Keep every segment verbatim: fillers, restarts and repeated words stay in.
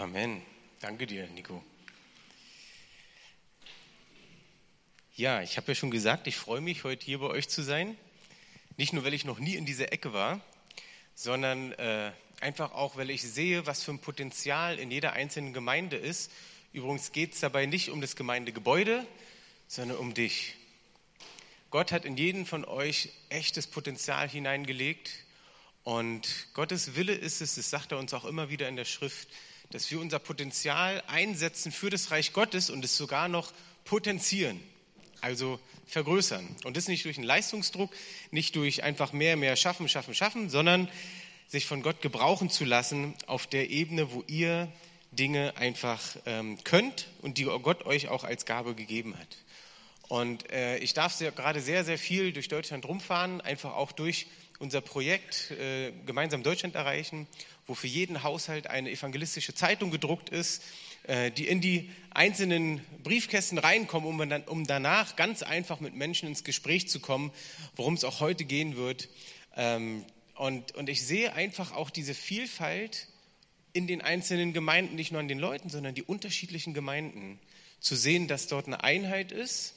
Amen. Danke dir, Nico. Ja, ich habe ja schon gesagt, ich freue mich, heute hier bei euch zu sein. Nicht nur, weil ich noch nie in dieser Ecke war, sondern äh, einfach auch, weil ich sehe, was für ein Potenzial in jeder einzelnen Gemeinde ist. Übrigens geht es dabei nicht um das Gemeindegebäude, sondern um dich. Gott hat in jeden von euch echtes Potenzial hineingelegt und Gottes Wille ist es, das sagt er uns auch immer wieder in der Schrift, dass wir unser Potenzial einsetzen für das Reich Gottes und es sogar noch potenzieren, also vergrößern. Und das nicht durch einen Leistungsdruck, nicht durch einfach mehr, mehr schaffen, schaffen, schaffen, sondern sich von Gott gebrauchen zu lassen auf der Ebene, wo ihr Dinge einfach ähm, könnt und die Gott euch auch als Gabe gegeben hat. Und äh, ich darf sehr, gerade sehr, sehr viel durch Deutschland rumfahren, einfach auch durch unser Projekt äh, Gemeinsam Deutschland erreichen, wo für jeden Haushalt eine evangelistische Zeitung gedruckt ist, äh, die in die einzelnen Briefkästen reinkommen, um, dann, um danach ganz einfach mit Menschen ins Gespräch zu kommen, worum es auch heute gehen wird. Ähm, und, und ich sehe einfach auch diese Vielfalt in den einzelnen Gemeinden, nicht nur an den Leuten, sondern die unterschiedlichen Gemeinden, zu sehen, dass dort eine Einheit ist,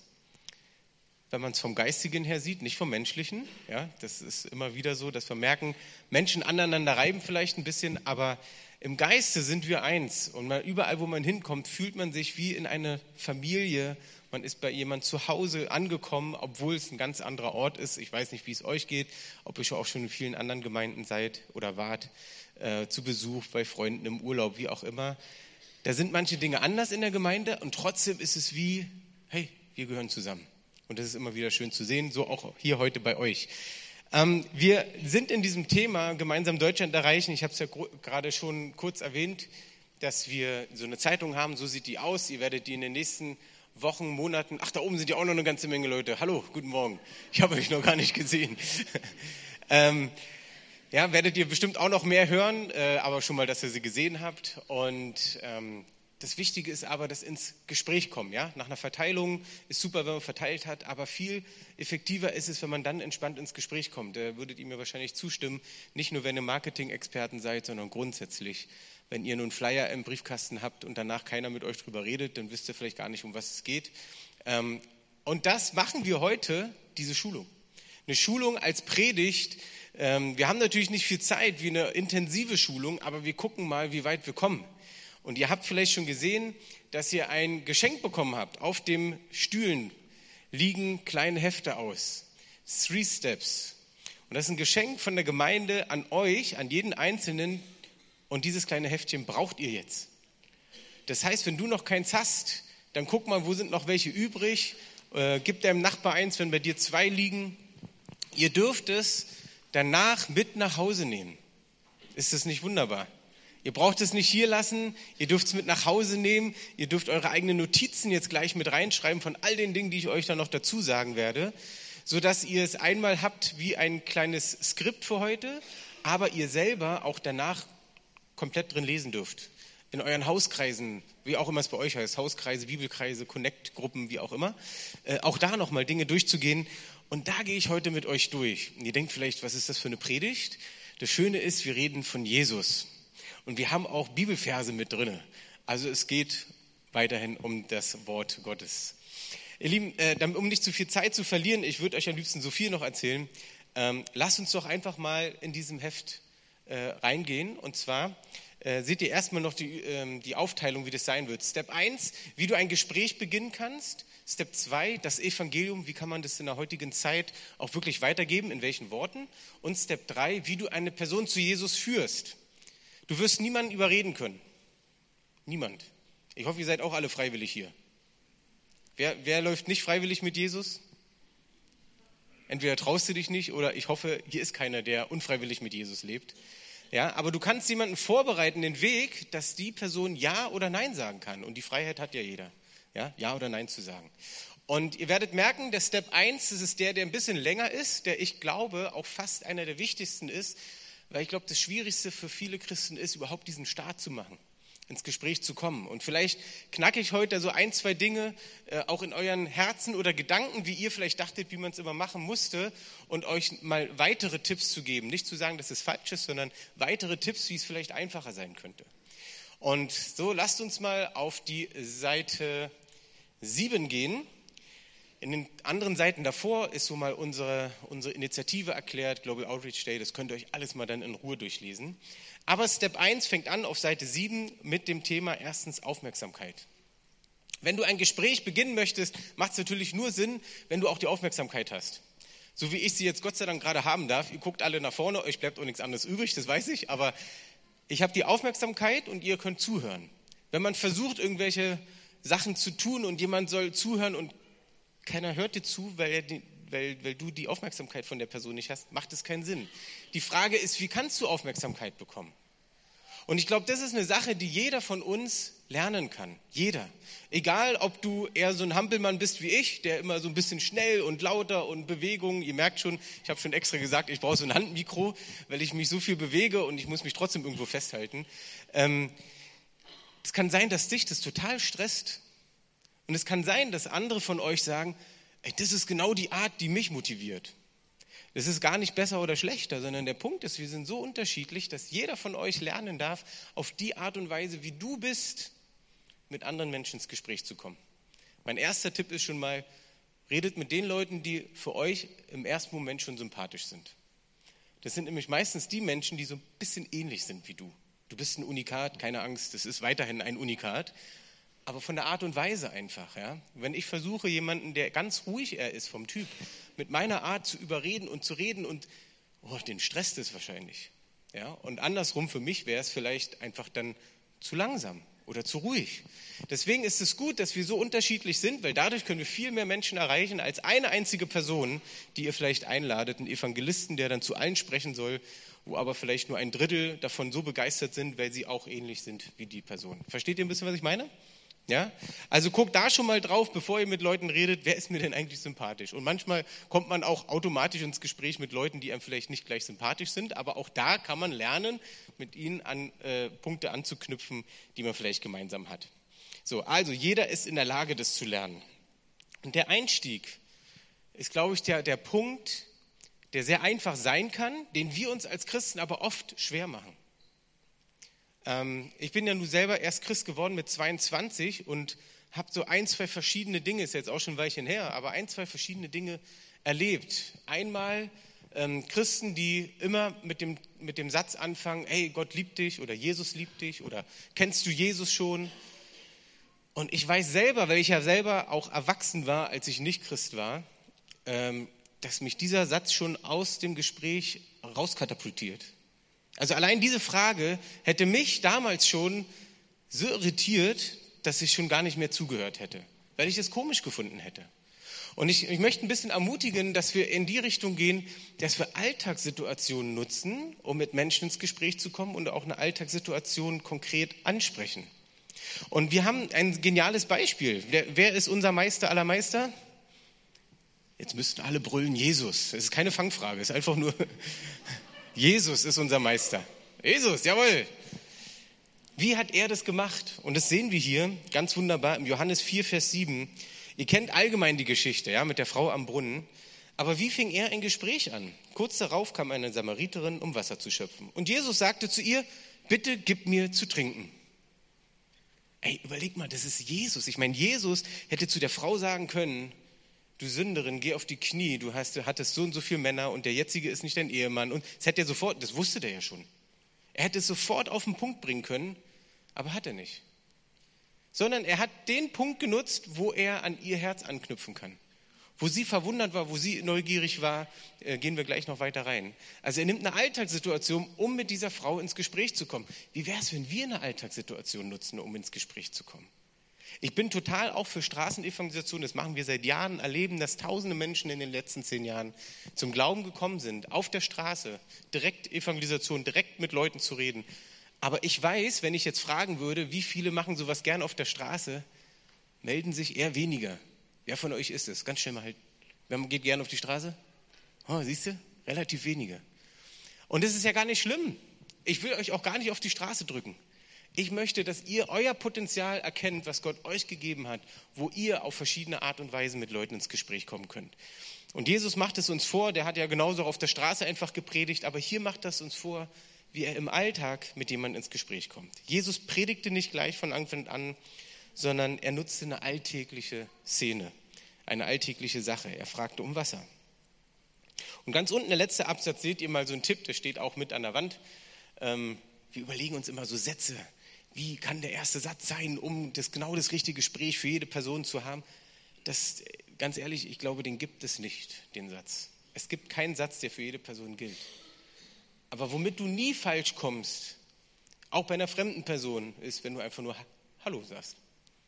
wenn man es vom Geistigen her sieht, nicht vom Menschlichen. Ja, das ist immer wieder so, dass wir merken, Menschen aneinander reiben vielleicht ein bisschen, aber im Geiste sind wir eins. Und mal überall, wo man hinkommt, fühlt man sich wie in einer Familie. Man ist bei jemandem zu Hause angekommen, obwohl es ein ganz anderer Ort ist. Ich weiß nicht, wie es euch geht, ob ihr auch schon in vielen anderen Gemeinden seid oder wart, äh, zu Besuch bei Freunden im Urlaub, wie auch immer. Da sind manche Dinge anders in der Gemeinde und trotzdem ist es wie, hey, wir gehören zusammen. Und das ist immer wieder schön zu sehen, so auch hier heute bei euch. Ähm, wir sind in diesem Thema Gemeinsam Deutschland erreichen. Ich habe es ja gro- gerade schon kurz erwähnt, dass wir so eine Zeitung haben, so sieht die aus. Ihr werdet die in den nächsten Wochen, Monaten, ach, da oben sind ja auch noch eine ganze Menge Leute. Hallo, guten Morgen. Ich habe euch noch gar nicht gesehen. ähm, ja, werdet ihr bestimmt auch noch mehr hören, äh, aber schon mal, dass ihr sie gesehen habt. Und ähm, das Wichtige ist aber, dass ins Gespräch kommen. Ja? Nach einer Verteilung ist super, wenn man verteilt hat, aber viel effektiver ist es, wenn man dann entspannt ins Gespräch kommt. Da würdet ihr mir wahrscheinlich zustimmen, nicht nur, wenn ihr Marketing-Experten seid, sondern grundsätzlich. Wenn ihr nun Flyer im Briefkasten habt und danach keiner mit euch drüber redet, dann wisst ihr vielleicht gar nicht, um was es geht. Und das machen wir heute, diese Schulung. Eine Schulung als Predigt. Wir haben natürlich nicht viel Zeit wie eine intensive Schulung, aber wir gucken mal, wie weit wir kommen. Und ihr habt vielleicht schon gesehen, dass ihr ein Geschenk bekommen habt. Auf den Stühlen liegen kleine Hefte aus. Three Steps. Und das ist ein Geschenk von der Gemeinde an euch, an jeden Einzelnen. Und dieses kleine Heftchen braucht ihr jetzt. Das heißt, wenn du noch keins hast, dann guck mal, wo sind noch welche übrig. Äh, gib deinem Nachbar eins, wenn bei dir zwei liegen. Ihr dürft es danach mit nach Hause nehmen. Ist das nicht wunderbar? Ihr braucht es nicht hier lassen, ihr dürft es mit nach Hause nehmen, ihr dürft eure eigenen Notizen jetzt gleich mit reinschreiben von all den Dingen, die ich euch dann noch dazu sagen werde, sodass ihr es einmal habt wie ein kleines Skript für heute, aber ihr selber auch danach komplett drin lesen dürft. In euren Hauskreisen, wie auch immer es bei euch heißt, Hauskreise, Bibelkreise, Connect-Gruppen, wie auch immer, äh, auch da nochmal Dinge durchzugehen. Und da gehe ich heute mit euch durch. Und ihr denkt vielleicht, was ist das für eine Predigt? Das Schöne ist, wir reden von Jesus. Und wir haben auch Bibelverse mit drin. Also es geht weiterhin um das Wort Gottes. Ihr Lieben, äh, um nicht zu viel Zeit zu verlieren, ich würde euch am liebsten so viel noch erzählen. Ähm, lasst uns doch einfach mal in diesem Heft äh, reingehen. Und zwar äh, seht ihr erstmal noch die, ähm, die Aufteilung, wie das sein wird. Step eins, wie du ein Gespräch beginnen kannst. Step zwei, das Evangelium, wie kann man das in der heutigen Zeit auch wirklich weitergeben, in welchen Worten. Und Step drei, wie du eine Person zu Jesus führst. Du wirst niemanden überreden können. Niemand. Ich hoffe, ihr seid auch alle freiwillig hier. Wer, wer läuft nicht freiwillig mit Jesus? Entweder traust du dich nicht oder ich hoffe, hier ist keiner, der unfreiwillig mit Jesus lebt. Ja, aber du kannst jemanden vorbereiten, den Weg, dass die Person Ja oder Nein sagen kann. Und die Freiheit hat ja jeder, ja, Ja oder Nein zu sagen. Und ihr werdet merken, der Step eins, das ist der, der ein bisschen länger ist, der ich glaube auch fast einer der wichtigsten ist, weil ich glaube, das Schwierigste für viele Christen ist, überhaupt diesen Start zu machen, ins Gespräch zu kommen. Und vielleicht knacke ich heute so ein, zwei Dinge äh, auch in euren Herzen oder Gedanken, wie ihr vielleicht dachtet, wie man es immer machen musste, und euch mal weitere Tipps zu geben. Nicht zu sagen, dass es falsch ist, sondern weitere Tipps, wie es vielleicht einfacher sein könnte. Und so, lasst uns mal auf die Seite sieben gehen. In den anderen Seiten davor ist so mal unsere, unsere Initiative erklärt, Global Outreach Day, das könnt ihr euch alles mal dann in Ruhe durchlesen. Aber Step eins fängt an auf Seite sieben mit dem Thema erstens Aufmerksamkeit. Wenn du ein Gespräch beginnen möchtest, macht es natürlich nur Sinn, wenn du auch die Aufmerksamkeit hast. So wie ich sie jetzt Gott sei Dank gerade haben darf. Ihr guckt alle nach vorne, euch bleibt auch nichts anderes übrig, das weiß ich. Aber ich habe die Aufmerksamkeit und ihr könnt zuhören. Wenn man versucht, irgendwelche Sachen zu tun und jemand soll zuhören und keiner hört dir zu, weil, er die, weil, weil du die Aufmerksamkeit von der Person nicht hast, macht es keinen Sinn. Die Frage ist, wie kannst du Aufmerksamkeit bekommen? Und ich glaube, das ist eine Sache, die jeder von uns lernen kann. Jeder. Egal, ob du eher so ein Hampelmann bist wie ich, der immer so ein bisschen schnell und lauter und Bewegung, ihr merkt schon, ich habe schon extra gesagt, ich brauche so ein Handmikro, weil ich mich so viel bewege und ich muss mich trotzdem irgendwo festhalten. Ähm, es kann sein, dass dich das total stresst. Und es kann sein, dass andere von euch sagen, ey, das ist genau die Art, die mich motiviert. Das ist gar nicht besser oder schlechter, sondern der Punkt ist, wir sind so unterschiedlich, dass jeder von euch lernen darf, auf die Art und Weise, wie du bist, mit anderen Menschen ins Gespräch zu kommen. Mein erster Tipp ist schon mal, redet mit den Leuten, die für euch im ersten Moment schon sympathisch sind. Das sind nämlich meistens die Menschen, die so ein bisschen ähnlich sind wie du. Du bist ein Unikat, keine Angst, das ist weiterhin ein Unikat. Aber von der Art und Weise einfach. Ja? Wenn ich versuche, jemanden, der ganz ruhig er ist vom Typ, mit meiner Art zu überreden und zu reden und oh, den stresst es wahrscheinlich. Ja? Und andersrum für mich wäre es vielleicht einfach dann zu langsam oder zu ruhig. Deswegen ist es gut, dass wir so unterschiedlich sind, weil dadurch können wir viel mehr Menschen erreichen als eine einzige Person, die ihr vielleicht einladet, einen Evangelisten, der dann zu allen sprechen soll, wo aber vielleicht nur ein Drittel davon so begeistert sind, weil sie auch ähnlich sind wie die Person. Versteht ihr ein bisschen, was ich meine? Ja? Also guckt da schon mal drauf, bevor ihr mit Leuten redet, wer ist mir denn eigentlich sympathisch? Und manchmal kommt man auch automatisch ins Gespräch mit Leuten, die einem vielleicht nicht gleich sympathisch sind, aber auch da kann man lernen, mit ihnen an äh, Punkte anzuknüpfen, die man vielleicht gemeinsam hat. So, also jeder ist in der Lage, das zu lernen. Und der Einstieg ist, glaube ich, der, der Punkt, der sehr einfach sein kann, den wir uns als Christen aber oft schwer machen. Ich bin ja nun selber erst Christ geworden mit zweiundzwanzig und habe so ein, zwei verschiedene Dinge, ist jetzt auch schon ein Weilchen her, aber ein, zwei verschiedene Dinge erlebt. Einmal ähm, Christen, die immer mit dem, mit dem Satz anfangen, hey, Gott liebt dich oder Jesus liebt dich oder kennst du Jesus schon? Und ich weiß selber, weil ich ja selber auch erwachsen war, als ich nicht Christ war, ähm, dass mich dieser Satz schon aus dem Gespräch rauskatapultiert. Also allein diese Frage hätte mich damals schon so irritiert, dass ich schon gar nicht mehr zugehört hätte, weil ich es komisch gefunden hätte. Und ich, ich möchte ein bisschen ermutigen, dass wir in die Richtung gehen, dass wir Alltagssituationen nutzen, um mit Menschen ins Gespräch zu kommen und auch eine Alltagssituation konkret ansprechen. Und wir haben ein geniales Beispiel. Wer, wer ist unser Meister aller Meister? Jetzt müssten alle brüllen, Jesus. Das ist keine Fangfrage, es ist einfach nur... Jesus ist unser Meister. Jesus, jawohl. Wie hat er das gemacht? Und das sehen wir hier ganz wunderbar im Johannes vier, Vers sieben. Ihr kennt allgemein die Geschichte, ja, mit der Frau am Brunnen. Aber wie fing er ein Gespräch an? Kurz darauf kam eine Samariterin, um Wasser zu schöpfen. Und Jesus sagte zu ihr, bitte gib mir zu trinken. Ey, überleg mal, das ist Jesus. Ich meine, Jesus hätte zu der Frau sagen können, du Sünderin, geh auf die Knie, du hast, hattest so und so viele Männer und der jetzige ist nicht dein Ehemann. Und das hätte er sofort, das wusste der ja schon. Er hätte es sofort auf den Punkt bringen können, aber hat er nicht. Sondern er hat den Punkt genutzt, wo er an ihr Herz anknüpfen kann. Wo sie verwundert war, wo sie neugierig war, äh, gehen wir gleich noch weiter rein. Also er nimmt eine Alltagssituation, um mit dieser Frau ins Gespräch zu kommen. Wie wäre es, wenn wir eine Alltagssituation nutzen, um ins Gespräch zu kommen? Ich bin total auch für Straßenevangelisation, das machen wir seit Jahren, erleben, dass tausende Menschen in den letzten zehn Jahren zum Glauben gekommen sind, auf der Straße, direkt Evangelisation, direkt mit Leuten zu reden. Aber ich weiß, wenn ich jetzt fragen würde, wie viele machen sowas gern auf der Straße, melden sich eher weniger. Wer von euch ist es? Ganz schnell mal halt. Wer geht gern auf die Straße? Oh, siehst du? Relativ wenige. Und das ist ja gar nicht schlimm. Ich will euch auch gar nicht auf die Straße drücken. Ich möchte, dass ihr euer Potenzial erkennt, was Gott euch gegeben hat, wo ihr auf verschiedene Art und Weise mit Leuten ins Gespräch kommen könnt. Und Jesus macht es uns vor, der hat ja genauso auf der Straße einfach gepredigt, aber hier macht das uns vor, wie er im Alltag mit jemandem ins Gespräch kommt. Jesus predigte nicht gleich von Anfang an, sondern er nutzte eine alltägliche Szene, eine alltägliche Sache. Er fragte um Wasser. Und ganz unten, der letzte Absatz, seht ihr mal so einen Tipp, der steht auch mit an der Wand. Ähm, wir überlegen uns immer so Sätze. Wie kann der erste Satz sein, um das, genau das richtige Gespräch für jede Person zu haben? Das, ganz ehrlich, ich glaube, den gibt es nicht, den Satz. Es gibt keinen Satz, der für jede Person gilt. Aber womit du nie falsch kommst, auch bei einer fremden Person, ist, wenn du einfach nur Hallo sagst.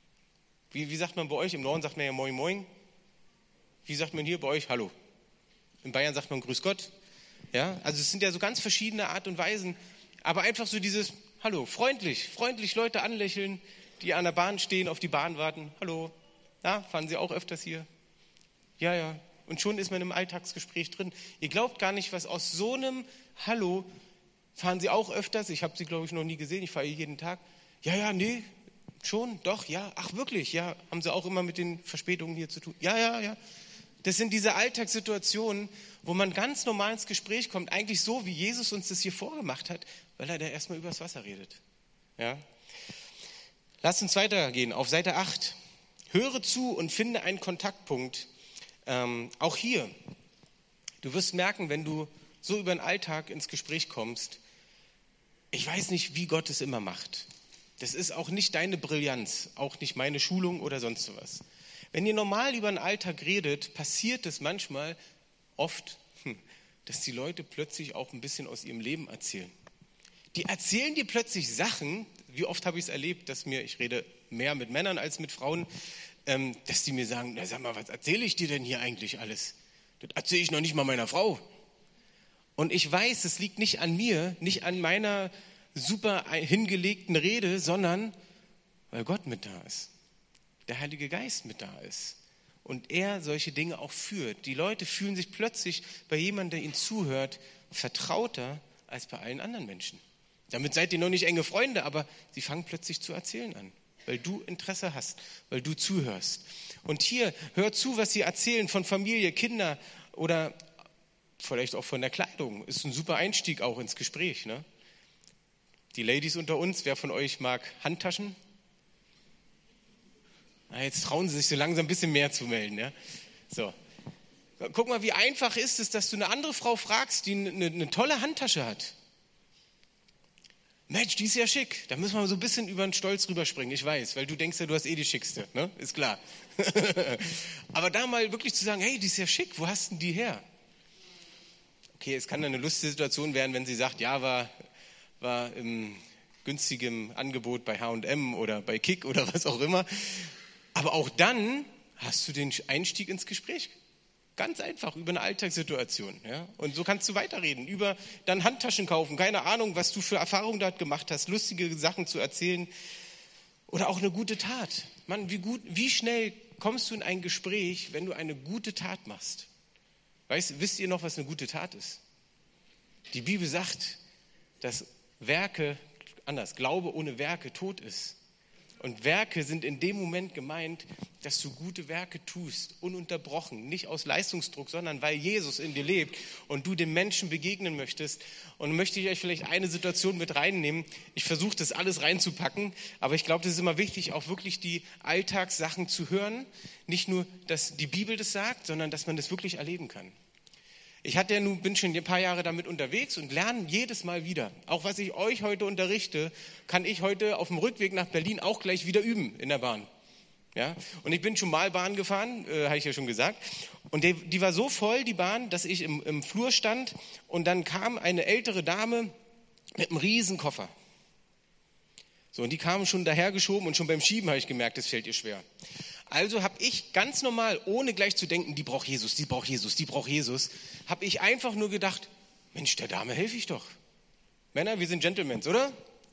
Wie, wie sagt man bei euch? Im Norden sagt man ja Moin Moin. Wie sagt man hier bei euch? Hallo. In Bayern sagt man Grüß Gott. Ja? Also es sind ja so ganz verschiedene Art und Weisen. Aber einfach so dieses Hallo, freundlich, freundlich Leute anlächeln, die an der Bahn stehen, auf die Bahn warten. Hallo, ja, fahren Sie auch öfters hier? Ja, ja. Und schon ist man im Alltagsgespräch drin. Ihr glaubt gar nicht, was aus so einem Hallo, fahren Sie auch öfters? Ich habe Sie, glaube ich, noch nie gesehen. Ich fahre hier jeden Tag. Ja, ja, nee, schon, doch, ja. Ach, wirklich, ja. Haben Sie auch immer mit den Verspätungen hier zu tun? Ja, ja, ja. Das sind diese Alltagssituationen, wo man ganz normal ins Gespräch kommt, eigentlich so, wie Jesus uns das hier vorgemacht hat, weil er da erstmal übers Wasser redet. Ja? Lasst uns weitergehen auf Seite acht. Höre zu und finde einen Kontaktpunkt. Ähm, auch hier, du wirst merken, wenn du so über den Alltag ins Gespräch kommst, ich weiß nicht, wie Gott es immer macht. Das ist auch nicht deine Brillanz, auch nicht meine Schulung oder sonst was. Wenn ihr normal über den Alltag redet, passiert es manchmal oft, dass die Leute plötzlich auch ein bisschen aus ihrem Leben erzählen. Die erzählen dir plötzlich Sachen, wie oft habe ich es erlebt, dass mir, ich rede mehr mit Männern als mit Frauen, ähm, dass die mir sagen, na sag mal, was erzähle ich dir denn hier eigentlich alles? Das erzähle ich noch nicht mal meiner Frau. Und ich weiß, es liegt nicht an mir, nicht an meiner super hingelegten Rede, sondern weil Gott mit da ist. Der Heilige Geist mit da ist und er solche Dinge auch führt. Die Leute fühlen sich plötzlich bei jemandem, der ihnen zuhört, vertrauter als bei allen anderen Menschen. Damit seid ihr noch nicht enge Freunde, aber sie fangen plötzlich zu erzählen an, weil du Interesse hast, weil du zuhörst. Und hier, hör zu, was sie erzählen von Familie, Kinder oder vielleicht auch von der Kleidung. Ist ein super Einstieg auch ins Gespräch. Ne? Die Ladies unter uns, wer von euch mag Handtaschen? Na, jetzt trauen sie sich so langsam ein bisschen mehr zu melden. Ja? So. Guck mal, wie einfach ist es, dass du eine andere Frau fragst, die eine, eine tolle Handtasche hat. Mensch, die ist ja schick. Da müssen wir so ein bisschen über den Stolz rüberspringen, ich weiß, weil du denkst ja, du hast eh die schickste, ne? Ist klar. Aber da mal wirklich zu sagen, hey, die ist ja schick, wo hast denn die her? Okay, es kann eine lustige Situation werden, wenn sie sagt, ja, war, war im günstigem Angebot bei H und M oder bei Kick oder was auch immer. Aber auch dann hast du den Einstieg ins Gespräch. Ganz einfach, über eine Alltagssituation. Ja? Und so kannst du weiterreden, über dann Handtaschen kaufen, keine Ahnung, was du für Erfahrungen dort gemacht hast, lustige Sachen zu erzählen oder auch eine gute Tat. Mann, wie, gut, wie schnell kommst du in ein Gespräch, wenn du eine gute Tat machst? Weißt, wisst ihr noch, was eine gute Tat ist? Die Bibel sagt, dass Werke, anders, Glaube ohne Werke tot ist. Und Werke sind in dem Moment gemeint, dass du gute Werke tust, ununterbrochen, nicht aus Leistungsdruck, sondern weil Jesus in dir lebt und du dem Menschen begegnen möchtest. Und möchte ich euch vielleicht eine Situation mit reinnehmen. Ich versuche das alles reinzupacken, aber ich glaube, das ist immer wichtig, auch wirklich die Alltagssachen zu hören. Nicht nur, dass die Bibel das sagt, sondern dass man das wirklich erleben kann. Ich hatte ja nun, bin schon ein paar Jahre damit unterwegs und lerne jedes Mal wieder. Auch was ich euch heute unterrichte, kann ich heute auf dem Rückweg nach Berlin auch gleich wieder üben in der Bahn. Ja? Und ich bin schon mal Bahn gefahren, äh, habe ich ja schon gesagt. Und die, die war so voll, die Bahn, dass ich im, im Flur stand und dann kam eine ältere Dame mit einem riesen Koffer. So, und die kam schon dahergeschoben und schon beim Schieben habe ich gemerkt, das fällt ihr schwer. Also habe ich ganz normal, ohne gleich zu denken, die braucht Jesus, die braucht Jesus, die braucht Jesus, habe ich einfach nur gedacht, Mensch, der Dame helfe ich doch. Männer, wir sind Gentlemen, oder?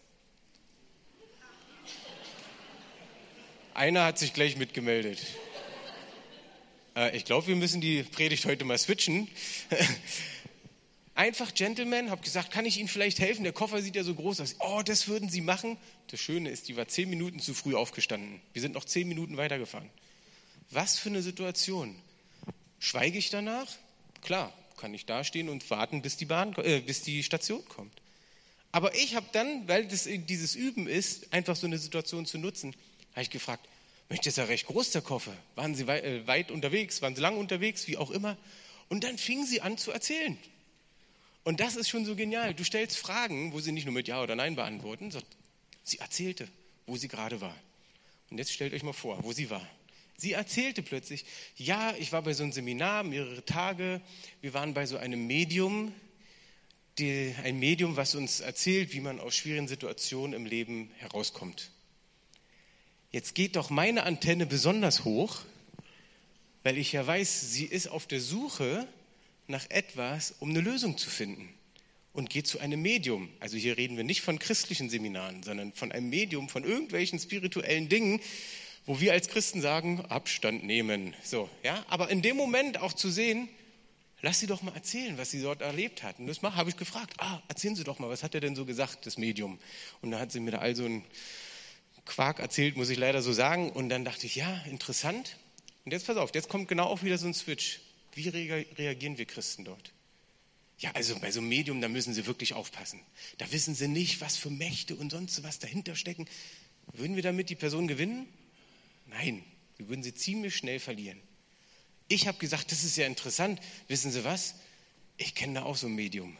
Einer hat sich gleich mitgemeldet. Äh, ich glaube, wir müssen die Predigt heute mal switchen. Einfach Gentleman, habe gesagt, kann ich Ihnen vielleicht helfen? Der Koffer sieht ja so groß aus. Oh, das würden Sie machen? Das Schöne ist, die war zehn Minuten zu früh aufgestanden. Wir sind noch zehn Minuten weitergefahren. Was für eine Situation. Schweige ich danach? Klar, kann ich da stehen und warten, bis die Bahn, äh, bis die Station kommt. Aber ich habe dann, weil das dieses Üben ist, einfach so eine Situation zu nutzen, habe ich gefragt, Mensch, das ist ja recht groß, der Koffer. Waren Sie weit, äh, weit unterwegs, waren Sie lang unterwegs, wie auch immer? Und dann fingen sie an zu erzählen. Und das ist schon so genial. Du stellst Fragen, wo sie nicht nur mit Ja oder Nein beantworten, sondern sie erzählte, wo sie gerade war. Und jetzt stellt euch mal vor, wo sie war. Sie erzählte plötzlich, ja, ich war bei so einem Seminar, mehrere Tage, wir waren bei so einem Medium, die, ein Medium, was uns erzählt, wie man aus schwierigen Situationen im Leben herauskommt. Jetzt geht doch meine Antenne besonders hoch, weil ich ja weiß, sie ist auf der Suche nach etwas, um eine Lösung zu finden und geht zu einem Medium. Also hier reden wir nicht von christlichen Seminaren, sondern von einem Medium, von irgendwelchen spirituellen Dingen, wo wir als Christen sagen, Abstand nehmen. So, ja? Aber in dem Moment auch zu sehen, lass sie doch mal erzählen, was sie dort erlebt hat. Und das habe ich gefragt, ah, erzählen Sie doch mal, was hat er denn so gesagt, das Medium? Und da hat sie mir da also einen Quark erzählt, muss ich leider so sagen. Und dann dachte ich, ja, interessant. Und jetzt pass auf, jetzt kommt genau auch wieder so ein Switch. Wie reagieren wir Christen dort? Ja, also bei so einem Medium, da müssen Sie wirklich aufpassen. Da wissen Sie nicht, was für Mächte und sonst was dahinter stecken. Würden wir damit die Person gewinnen? Nein, wir würden sie ziemlich schnell verlieren. Ich habe gesagt, das ist ja interessant. Wissen Sie was? Ich kenne da auch so ein Medium.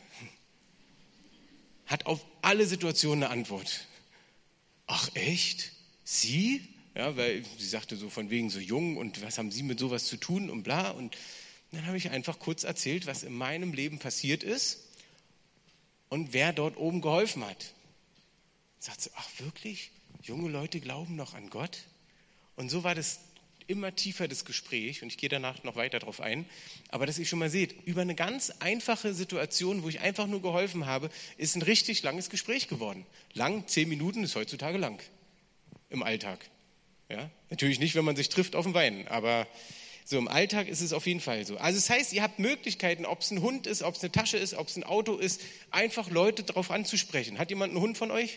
Hat auf alle Situationen eine Antwort. Ach echt? Sie? Ja, weil sie sagte so von wegen so jung und was haben Sie mit sowas zu tun und bla. Und dann habe ich einfach kurz erzählt, was in meinem Leben passiert ist und wer dort oben geholfen hat. Sagt sie, ach wirklich? Junge Leute glauben noch an Gott? Und so war das immer tiefer, das Gespräch. Und ich gehe danach noch weiter drauf ein. Aber dass ihr schon mal seht, über eine ganz einfache Situation, wo ich einfach nur geholfen habe, ist ein richtig langes Gespräch geworden. Lang, zehn Minuten ist heutzutage lang im Alltag. Ja? Natürlich nicht, wenn man sich trifft auf dem Wein, aber so im Alltag ist es auf jeden Fall so. Also das heißt, ihr habt Möglichkeiten, ob es ein Hund ist, ob es eine Tasche ist, ob es ein Auto ist, einfach Leute darauf anzusprechen. Hat jemand einen Hund von euch?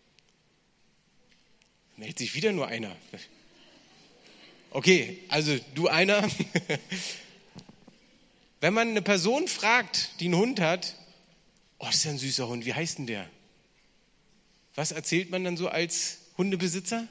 Meldet sich wieder nur einer. Okay, also du einer. Wenn man eine Person fragt, die einen Hund hat, oh, das ist ja ein süßer Hund, wie heißt denn der? Was erzählt man dann so als Hundebesitzer?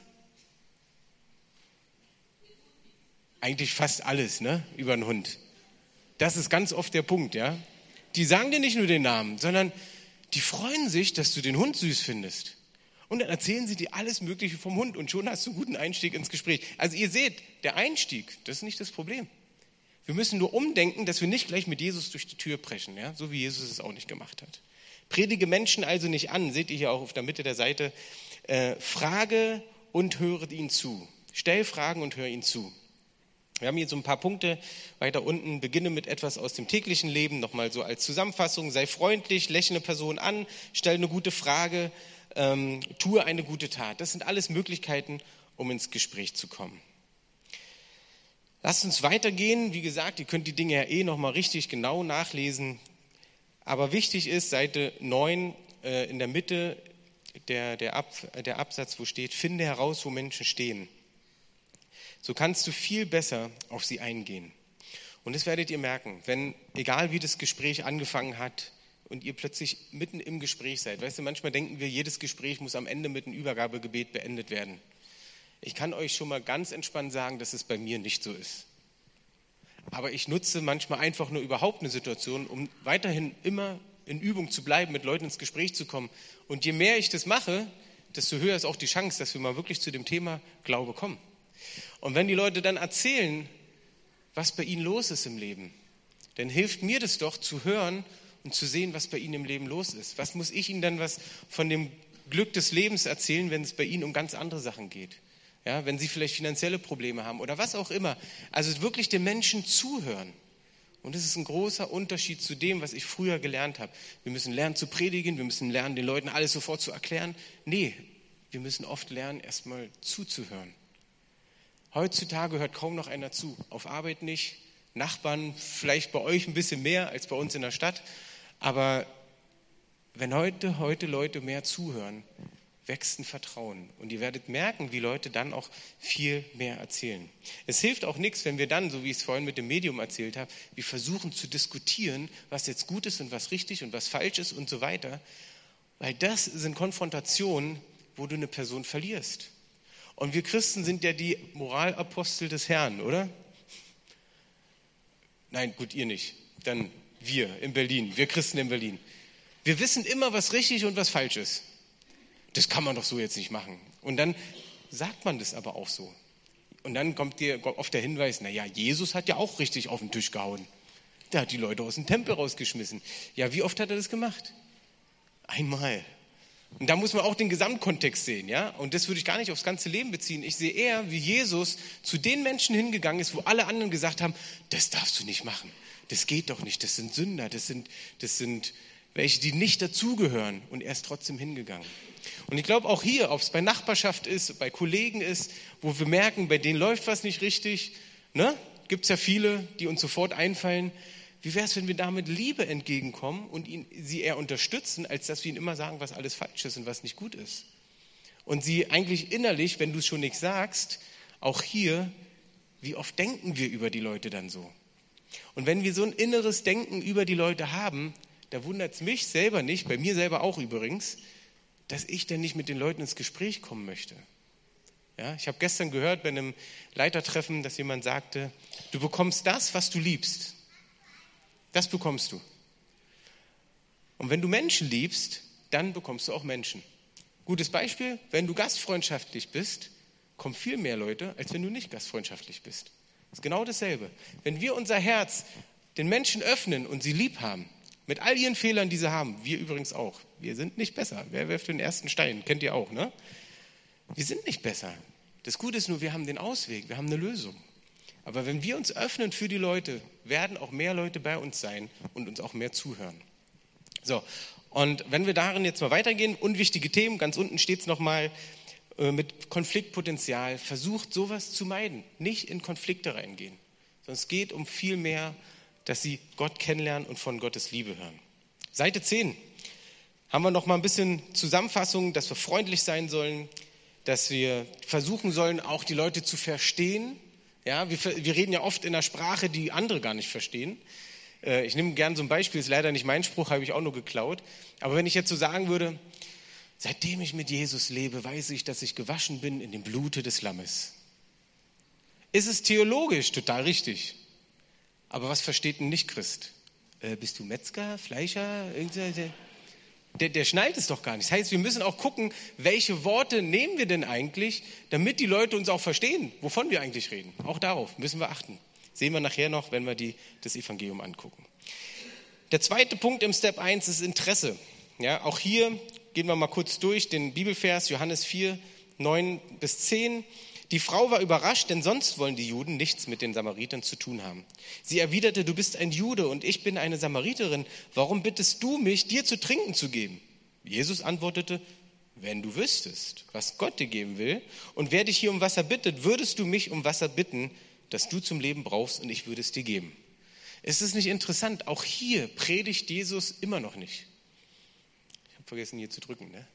Eigentlich fast alles, ne, über einen Hund. Das ist ganz oft der Punkt, ja. Die sagen dir nicht nur den Namen, sondern die freuen sich, dass du den Hund süß findest. Und dann erzählen sie dir alles Mögliche vom Hund und schon hast du einen guten Einstieg ins Gespräch. Also ihr seht, der Einstieg, das ist nicht das Problem. Wir müssen nur umdenken, dass wir nicht gleich mit Jesus durch die Tür preschen, ja, so wie Jesus es auch nicht gemacht hat. Predige Menschen also nicht an, seht ihr hier auch auf der Mitte der Seite. Äh, frage und höre ihnen zu. Stell Fragen und hör ihnen zu. Wir haben hier so ein paar Punkte weiter unten. Beginne mit etwas aus dem täglichen Leben, nochmal so als Zusammenfassung. Sei freundlich, lächle eine Person an, stell eine gute Frage, ähm, tue eine gute Tat. Das sind alles Möglichkeiten, um ins Gespräch zu kommen. Lasst uns weitergehen. Wie gesagt, ihr könnt die Dinge ja eh nochmal richtig genau nachlesen. Aber wichtig ist, Seite neun äh, in der Mitte, der, der, Ab, der Absatz, wo steht, finde heraus, wo Menschen stehen. So kannst du viel besser auf sie eingehen. Und das werdet ihr merken, wenn, egal wie das Gespräch angefangen hat und ihr plötzlich mitten im Gespräch seid. Weißt du, manchmal denken wir, jedes Gespräch muss am Ende mit einem Übergabegebet beendet werden. Ich kann euch schon mal ganz entspannt sagen, dass es bei mir nicht so ist. Aber ich nutze manchmal einfach nur überhaupt eine Situation, um weiterhin immer in Übung zu bleiben, mit Leuten ins Gespräch zu kommen. Und je mehr ich das mache, desto höher ist auch die Chance, dass wir mal wirklich zu dem Thema Glaube kommen. Und wenn die Leute dann erzählen, was bei ihnen los ist im Leben, dann hilft mir das doch zu hören und zu sehen, was bei ihnen im Leben los ist. Was muss ich ihnen dann was von dem Glück des Lebens erzählen, wenn es bei ihnen um ganz andere Sachen geht? Ja, wenn sie vielleicht finanzielle Probleme haben oder was auch immer. Also wirklich den Menschen zuhören. Und das ist ein großer Unterschied zu dem, was ich früher gelernt habe. Wir müssen lernen zu predigen, wir müssen lernen, den Leuten alles sofort zu erklären. Nee, wir müssen oft lernen, erstmal zuzuhören. Heutzutage hört kaum noch einer zu. Auf Arbeit nicht, Nachbarn vielleicht bei euch ein bisschen mehr als bei uns in der Stadt. Aber wenn heute, heute Leute mehr zuhören, wächst ein Vertrauen. Und ihr werdet merken, wie Leute dann auch viel mehr erzählen. Es hilft auch nichts, wenn wir dann, so wie ich es vorhin mit dem Medium erzählt habe, wir versuchen zu diskutieren, was jetzt gut ist und was richtig und was falsch ist und so weiter. Weil das sind Konfrontationen, wo du eine Person verlierst. Und wir Christen sind ja die Moralapostel des Herrn, oder? Nein, gut, ihr nicht. Dann wir in Berlin, wir Christen in Berlin. Wir wissen immer, was richtig und was falsch ist. Das kann man doch so jetzt nicht machen. Und dann sagt man das aber auch so. Und dann kommt dir oft der Hinweis, naja, Jesus hat ja auch richtig auf den Tisch gehauen. Der hat die Leute aus dem Tempel rausgeschmissen. Ja, wie oft hat er das gemacht? Einmal. Und da muss man auch den Gesamtkontext sehen, ja? Und das würde ich gar nicht aufs ganze Leben beziehen. Ich sehe eher, wie Jesus zu den Menschen hingegangen ist, wo alle anderen gesagt haben, das darfst du nicht machen. Das geht doch nicht. Das sind Sünder. Das sind, das sind welche, die nicht dazugehören. Und er ist trotzdem hingegangen. Und ich glaube auch hier, ob es bei Nachbarschaft ist, bei Kollegen ist, wo wir merken, bei denen läuft was nicht richtig, ne? Gibt es ja viele, die uns sofort einfallen. Wie wäre es, wenn wir da mit Liebe entgegenkommen und ihn, sie eher unterstützen, als dass wir ihnen immer sagen, was alles falsch ist und was nicht gut ist? Und sie eigentlich innerlich, wenn du es schon nicht sagst, auch hier, wie oft denken wir über die Leute dann so? Und wenn wir so ein inneres Denken über die Leute haben, da wundert es mich selber nicht, bei mir selber auch übrigens, dass ich dann nicht mit den Leuten ins Gespräch kommen möchte. Ja, ich habe gestern gehört bei einem Leitertreffen, dass jemand sagte, du bekommst das, was du liebst. Das bekommst du. Und wenn du Menschen liebst, dann bekommst du auch Menschen. Gutes Beispiel, wenn du gastfreundschaftlich bist, kommen viel mehr Leute, als wenn du nicht gastfreundschaftlich bist. Das ist genau dasselbe. Wenn wir unser Herz den Menschen öffnen und sie lieb haben, mit all ihren Fehlern, die sie haben, wir übrigens auch, wir sind nicht besser. Wer wirft den ersten Stein? Kennt ihr auch, ne? Wir sind nicht besser. Das Gute ist nur, wir haben den Ausweg, wir haben eine Lösung. Aber wenn wir uns öffnen für die Leute, werden auch mehr Leute bei uns sein und uns auch mehr zuhören. So, und wenn wir darin jetzt mal weitergehen, unwichtige Themen, ganz unten steht es nochmal, äh, mit Konfliktpotenzial, versucht sowas zu meiden, nicht in Konflikte reingehen. Sondern es geht um viel mehr, dass sie Gott kennenlernen und von Gottes Liebe hören. Seite zehn haben wir nochmal ein bisschen Zusammenfassung, dass wir freundlich sein sollen, dass wir versuchen sollen, auch die Leute zu verstehen. Ja, wir, wir reden ja oft in einer Sprache, die andere gar nicht verstehen. Äh, ich nehme gerne so ein Beispiel, ist leider nicht mein Spruch, habe ich auch nur geklaut. Aber wenn ich jetzt so sagen würde, seitdem ich mit Jesus lebe, weiß ich, dass ich gewaschen bin in dem Blute des Lammes. Ist es theologisch total richtig. Aber was versteht ein Nicht-Christ? Äh, bist du Metzger, Fleischer? Der, der schnallt es doch gar nicht. Das heißt, wir müssen auch gucken, welche Worte nehmen wir denn eigentlich, damit die Leute uns auch verstehen, wovon wir eigentlich reden. Auch darauf müssen wir achten. Sehen wir nachher noch, wenn wir die, das Evangelium angucken. Der zweite Punkt im Step eins ist Interesse. Ja, auch hier gehen wir mal kurz durch den Bibelvers Johannes vier, neun bis zehn. Die Frau war überrascht, denn sonst wollen die Juden nichts mit den Samaritern zu tun haben. Sie erwiderte, du bist ein Jude und ich bin eine Samariterin. Warum bittest du mich, dir zu trinken zu geben? Jesus antwortete, wenn du wüsstest, was Gott dir geben will und wer dich hier um Wasser bittet, würdest du mich um Wasser bitten, das du zum Leben brauchst und ich würde es dir geben. Es ist nicht interessant, auch hier predigt Jesus immer noch nicht. Ich habe vergessen, hier zu drücken, ne?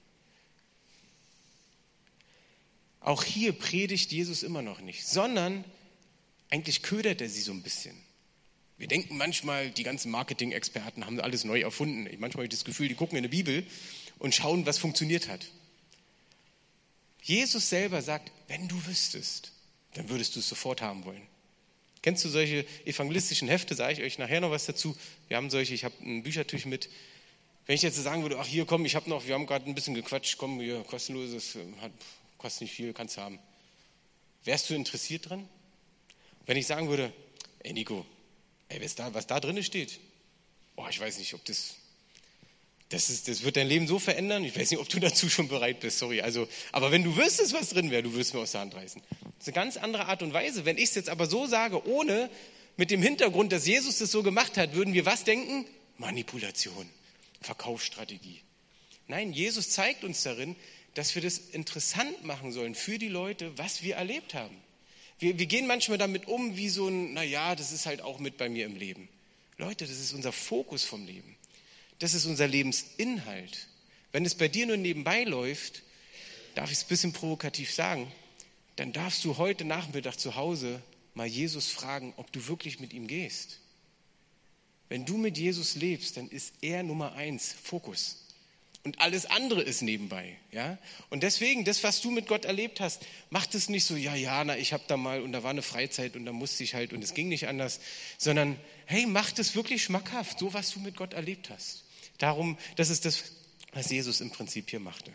Auch hier predigt Jesus immer noch nicht, sondern eigentlich ködert er sie so ein bisschen. Wir denken manchmal, die ganzen Marketing-Experten haben alles neu erfunden. Manchmal habe ich das Gefühl, die gucken in die Bibel und schauen, was funktioniert hat. Jesus selber sagt, wenn du wüsstest, dann würdest du es sofort haben wollen. Kennst du solche evangelistischen Hefte? Sage ich euch nachher noch was dazu. Wir haben solche, ich habe ein Büchertisch mit. Wenn ich jetzt sagen würde, ach hier, komm, ich habe noch, wir haben gerade ein bisschen gequatscht, komm, hier, kostenloses, hat, kostet nicht viel, kannst du haben. Wärst du interessiert dran? Wenn ich sagen würde, ey Nico, ey, was da, was da drin steht, oh, ich weiß nicht, ob das, das, ist, das wird dein Leben so verändern, ich weiß nicht, ob du dazu schon bereit bist, sorry. Also, aber wenn du wüsstest, was drin wäre, du würdest mir aus der Hand reißen. Das ist eine ganz andere Art und Weise. Wenn ich es jetzt aber so sage, ohne mit dem Hintergrund, dass Jesus das so gemacht hat, würden wir was denken? Manipulation, Verkaufsstrategie. Nein, Jesus zeigt uns darin, dass wir das interessant machen sollen für die Leute, was wir erlebt haben. Wir, wir gehen manchmal damit um wie so ein, naja, das ist halt auch mit bei mir im Leben. Leute, das ist unser Fokus vom Leben. Das ist unser Lebensinhalt. Wenn es bei dir nur nebenbei läuft, darf ich es ein bisschen provokativ sagen, dann darfst du heute Nachmittag zu Hause mal Jesus fragen, ob du wirklich mit ihm gehst. Wenn du mit Jesus lebst, dann ist er Nummer eins, Fokus. Und alles andere ist nebenbei. Ja? Und deswegen, das, was du mit Gott erlebt hast, macht es nicht so, ja, ja, na, ich habe da mal und da war eine Freizeit und da musste ich halt und es ging nicht anders, sondern hey, mach es wirklich schmackhaft, so was du mit Gott erlebt hast. Darum, das ist das, was Jesus im Prinzip hier machte.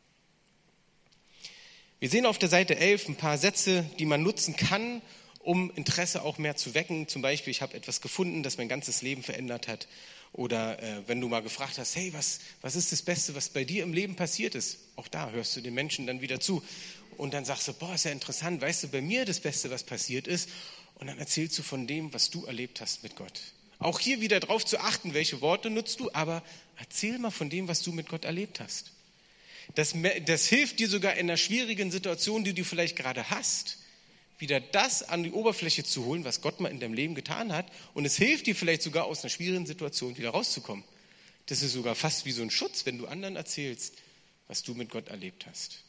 Wir sehen auf der Seite elf ein paar Sätze, die man nutzen kann, um Interesse auch mehr zu wecken. Zum Beispiel, ich habe etwas gefunden, das mein ganzes Leben verändert hat. Oder äh, wenn du mal gefragt hast, hey, was, was ist das Beste, was bei dir im Leben passiert ist? Auch da hörst du den Menschen dann wieder zu. Und dann sagst du, boah, ist ja interessant, weißt du, bei mir das Beste, was passiert ist. Und dann erzählst du von dem, was du erlebt hast mit Gott. Auch hier wieder drauf zu achten, welche Worte nutzt du, aber erzähl mal von dem, was du mit Gott erlebt hast. Das, das hilft dir sogar in einer schwierigen Situation, die du vielleicht gerade hast, wieder das an die Oberfläche zu holen, was Gott mal in deinem Leben getan hat. Und es hilft dir vielleicht sogar aus einer schwierigen Situation wieder rauszukommen. Das ist sogar fast wie so ein Schutz, wenn du anderen erzählst, was du mit Gott erlebt hast.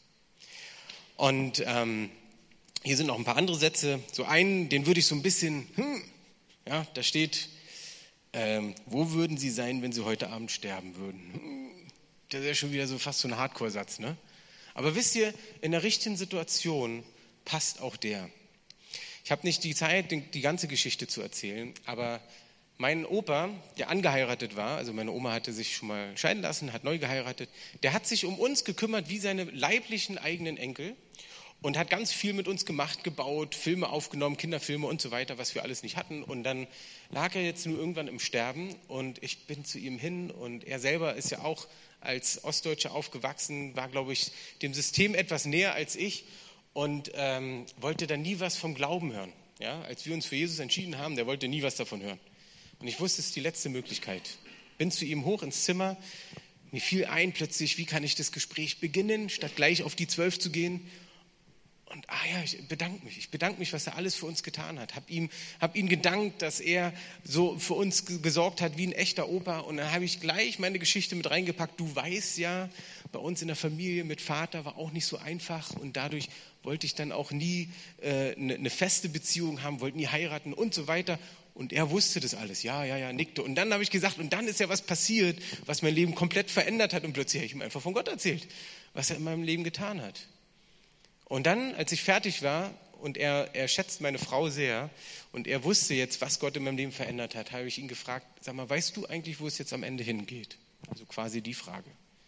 Und ähm, hier sind noch ein paar andere Sätze. So einen, den würde ich so ein bisschen, hm, ja, da steht, ähm, wo würden Sie sein, wenn Sie heute Abend sterben würden? Hm, das ist ja schon wieder so fast so ein Hardcore-Satz, ne? Aber wisst ihr, in der richtigen Situation passt auch der. Ich habe nicht die Zeit, die ganze Geschichte zu erzählen, aber mein Opa, der angeheiratet war, also meine Oma hatte sich schon mal scheiden lassen, hat neu geheiratet, der hat sich um uns gekümmert wie seine leiblichen eigenen Enkel und hat ganz viel mit uns gemacht, gebaut, Filme aufgenommen, Kinderfilme und so weiter, was wir alles nicht hatten. Und dann lag er jetzt nur irgendwann im Sterben und ich bin zu ihm hin und er selber ist ja auch als Ostdeutscher aufgewachsen, war, glaube ich, dem System etwas näher als ich. Und ähm, wollte dann nie was vom Glauben hören. Ja? Als wir uns für Jesus entschieden haben, der wollte nie was davon hören. Und ich wusste, es ist die letzte Möglichkeit. Bin zu ihm hoch ins Zimmer, mir fiel ein plötzlich, wie kann ich das Gespräch beginnen, statt gleich auf die zwölf zu gehen. Und ah ja, ich bedanke mich. Ich bedanke mich, was er alles für uns getan hat. Hab ihm, hab ihm gedankt, dass er so für uns gesorgt hat wie ein echter Opa. Und dann habe ich gleich meine Geschichte mit reingepackt. Du weißt ja, bei uns in der Familie mit Vater war auch nicht so einfach. Und dadurch wollte ich dann auch nie äh, eine, eine feste Beziehung haben, wollte nie heiraten und so weiter. Und er wusste das alles. Ja, ja, ja, nickte. Und dann habe ich gesagt, und dann ist ja was passiert, was mein Leben komplett verändert hat. Und plötzlich habe ich ihm einfach von Gott erzählt, was er in meinem Leben getan hat. Und dann, als ich fertig war, und er, er schätzt meine Frau sehr, und er wusste jetzt, was Gott in meinem Leben verändert hat, habe ich ihn gefragt, sag mal, weißt du eigentlich, wo es jetzt am Ende hingeht? Also quasi die Frage.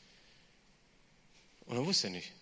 Und er wusste nicht.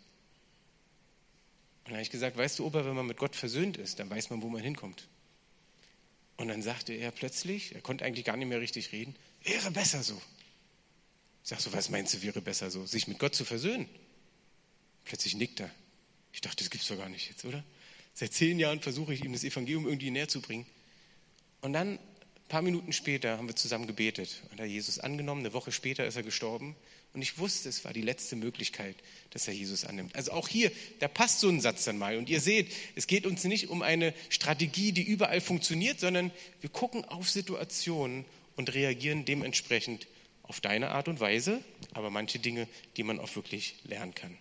Und dann habe ich gesagt, weißt du, Opa, wenn man mit Gott versöhnt ist, dann weiß man, wo man hinkommt. Und dann sagte er plötzlich, er konnte eigentlich gar nicht mehr richtig reden, wäre besser so. Ich sage so, was meinst du, wäre besser so? Sich mit Gott zu versöhnen? Plötzlich nickt er. Ich dachte, das gibt es doch gar nicht jetzt, oder? Seit zehn Jahren versuche ich ihm das Evangelium irgendwie näher zu bringen. Und dann, ein paar Minuten später, haben wir zusammen gebetet. Und er hat Jesus angenommen. Eine Woche später ist er gestorben. Und ich wusste, es war die letzte Möglichkeit, dass er Jesus annimmt. Also auch hier, da passt so ein Satz dann mal. Und ihr seht, es geht uns nicht um eine Strategie, die überall funktioniert, sondern wir gucken auf Situationen und reagieren dementsprechend auf deine Art und Weise, aber manche Dinge, die man auch wirklich lernen kann.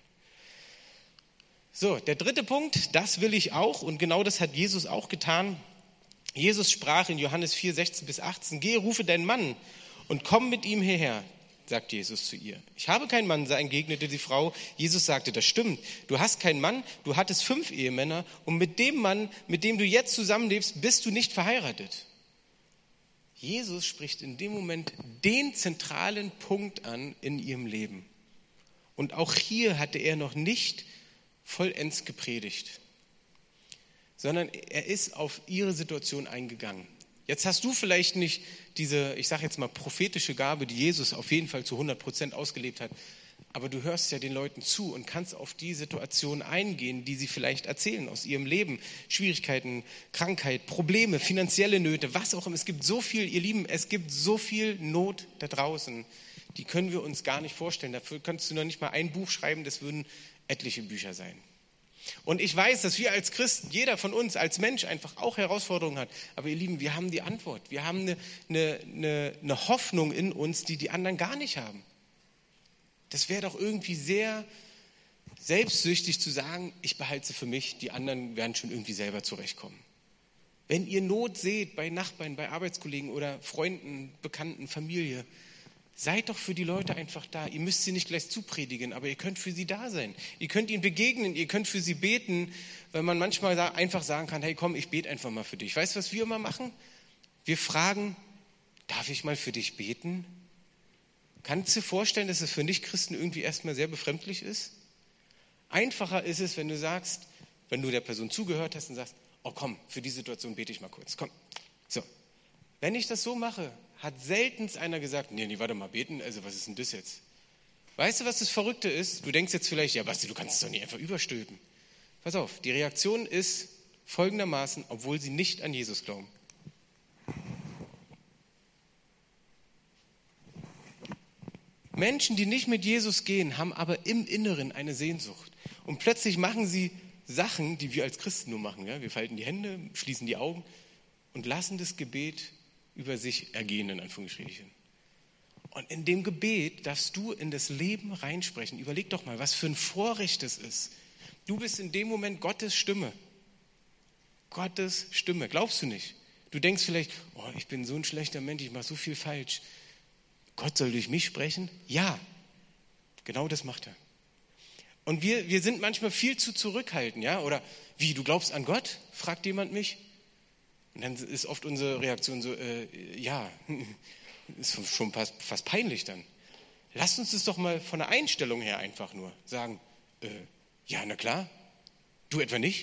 So, der dritte Punkt, das will ich auch, und genau das hat Jesus auch getan. Jesus sprach in Johannes vier, sechzehn bis achtzehn, gehe, rufe deinen Mann und komm mit ihm hierher, sagt Jesus zu ihr. Ich habe keinen Mann, entgegnete die Frau. Jesus sagte, das stimmt, du hast keinen Mann, du hattest fünf Ehemänner und mit dem Mann, mit dem du jetzt zusammenlebst, bist du nicht verheiratet. Jesus spricht in dem Moment den zentralen Punkt an in ihrem Leben. Und auch hier hatte er noch nicht vollends gepredigt, sondern er ist auf ihre Situation eingegangen. Jetzt hast du vielleicht nicht diese, ich sage jetzt mal, prophetische Gabe, die Jesus auf jeden Fall zu hundert Prozent ausgelebt hat, aber du hörst ja den Leuten zu und kannst auf die Situation eingehen, die sie vielleicht erzählen aus ihrem Leben. Schwierigkeiten, Krankheit, Probleme, finanzielle Nöte, was auch immer. Es gibt so viel, ihr Lieben, es gibt so viel Not da draußen, die können wir uns gar nicht vorstellen. Dafür könntest du noch nicht mal ein Buch schreiben, das würden etliche Bücher sein. Und ich weiß, dass wir als Christen, jeder von uns als Mensch einfach auch Herausforderungen hat. Aber ihr Lieben, wir haben die Antwort. Wir haben eine, eine, eine, eine Hoffnung in uns, die die anderen gar nicht haben. Das wäre doch irgendwie sehr selbstsüchtig zu sagen, ich behalte sie für mich, die anderen werden schon irgendwie selber zurechtkommen. Wenn ihr Not seht bei Nachbarn, bei Arbeitskollegen oder Freunden, Bekannten, Familie, Seid doch für die Leute einfach da. Ihr müsst sie nicht gleich zupredigen, aber ihr könnt für sie da sein. Ihr könnt ihnen begegnen, ihr könnt für sie beten, weil man manchmal einfach sagen kann, hey komm, ich bete einfach mal für dich. Weißt du, was wir immer machen? Wir fragen, darf ich mal für dich beten? Kannst du dir vorstellen, dass es für Nichtchristen irgendwie erstmal sehr befremdlich ist? Einfacher ist es, wenn du sagst, wenn du der Person zugehört hast und sagst, oh komm, für die Situation bete ich mal kurz, komm. So, wenn ich das so mache, hat selten einer gesagt, nee, nee, warte mal, beten, also was ist denn das jetzt? Weißt du, was das Verrückte ist? Du denkst jetzt vielleicht, ja Basti, du kannst es doch nicht einfach überstülpen. Pass auf, die Reaktion ist folgendermaßen, obwohl sie nicht an Jesus glauben. Menschen, die nicht mit Jesus gehen, haben aber im Inneren eine Sehnsucht. Und plötzlich machen sie Sachen, die wir als Christen nur machen. Ja? Wir falten die Hände, schließen die Augen und lassen das Gebet über sich ergehen, in Anführungsstrichen. Und in dem Gebet darfst du in das Leben reinsprechen. Überleg doch mal, was für ein Vorrecht es ist. Du bist in dem Moment Gottes Stimme. Gottes Stimme. Glaubst du nicht? Du denkst vielleicht, oh, ich bin so ein schlechter Mensch, ich mache so viel falsch. Gott soll durch mich sprechen? Ja, genau das macht er. Und wir, wir sind manchmal viel zu zurückhaltend, ja? Oder wie, du glaubst an Gott? Fragt jemand mich. Und dann ist oft unsere Reaktion so, äh, ja, ist schon fast, fast peinlich dann. Lasst uns das doch mal von der Einstellung her einfach nur sagen, äh, ja, na klar, du etwa nicht?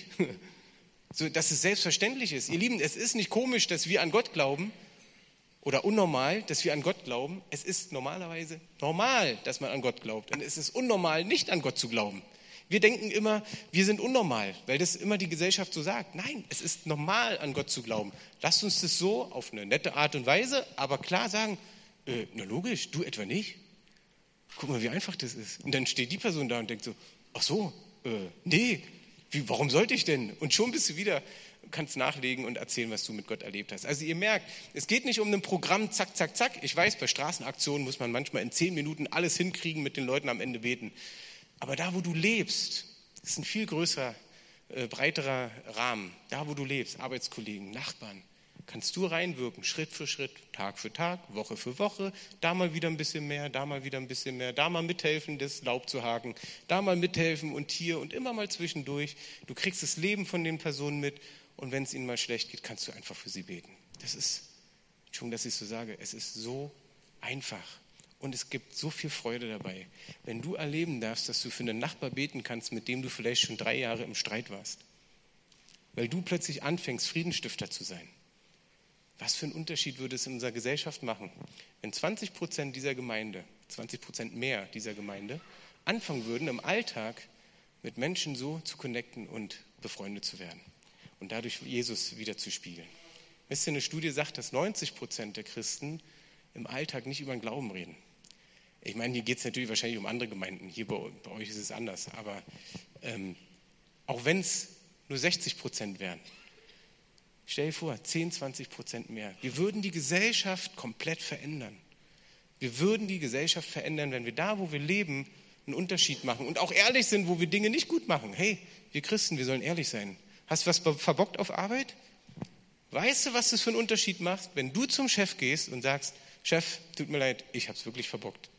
So, dass es selbstverständlich ist. Ihr Lieben, es ist nicht komisch, dass wir an Gott glauben oder unnormal, dass wir an Gott glauben. Es ist normalerweise normal, dass man an Gott glaubt. Und es ist unnormal, nicht an Gott zu glauben. Wir denken immer, wir sind unnormal, weil das immer die Gesellschaft so sagt. Nein, es ist normal, an Gott zu glauben. Lasst uns das so auf eine nette Art und Weise, aber klar sagen, äh, na logisch, du etwa nicht? Guck mal, wie einfach das ist. Und dann steht die Person da und denkt so, ach so, äh, nee, wie, warum sollte ich denn? Und schon bist du wieder, kannst nachlegen und erzählen, was du mit Gott erlebt hast. Also ihr merkt, es geht nicht um ein Programm, zack, zack, zack. Ich weiß, bei Straßenaktionen muss man manchmal in zehn Minuten alles hinkriegen, mit den Leuten am Ende beten. Aber da, wo du lebst, ist ein viel größerer, äh, breiterer Rahmen. Da, wo du lebst, Arbeitskollegen, Nachbarn, kannst du reinwirken, Schritt für Schritt, Tag für Tag, Woche für Woche. Da mal wieder ein bisschen mehr, da mal wieder ein bisschen mehr, da mal mithelfen, das Laub zu haken, da mal mithelfen und hier und immer mal zwischendurch. Du kriegst das Leben von den Personen mit und wenn es ihnen mal schlecht geht, kannst du einfach für sie beten. Das ist, schon, dass ich so sage, es ist so einfach. Und es gibt so viel Freude dabei, wenn du erleben darfst, dass du für einen Nachbar beten kannst, mit dem du vielleicht schon drei Jahre im Streit warst. Weil du plötzlich anfängst, Friedensstifter zu sein. Was für einen Unterschied würde es in unserer Gesellschaft machen, wenn zwanzig Prozent dieser Gemeinde, zwanzig Prozent mehr dieser Gemeinde, anfangen würden, im Alltag mit Menschen so zu connecten und befreundet zu werden und dadurch Jesus wieder zu spiegeln. Wisst ihr, eine Studie sagt, dass neunzig Prozent der Christen im Alltag nicht über den Glauben reden. Ich meine, hier geht es natürlich wahrscheinlich um andere Gemeinden. Hier bei, bei euch ist es anders. Aber ähm, auch wenn es nur sechzig Prozent wären, stell dir vor, zehn, zwanzig Prozent mehr. Wir würden die Gesellschaft komplett verändern. Wir würden die Gesellschaft verändern, wenn wir da, wo wir leben, einen Unterschied machen und auch ehrlich sind, wo wir Dinge nicht gut machen. Hey, wir Christen, wir sollen ehrlich sein. Hast du was verbockt auf Arbeit? Weißt du, was das für einen Unterschied macht, wenn du zum Chef gehst und sagst, Chef, tut mir leid, ich habe es wirklich verbockt.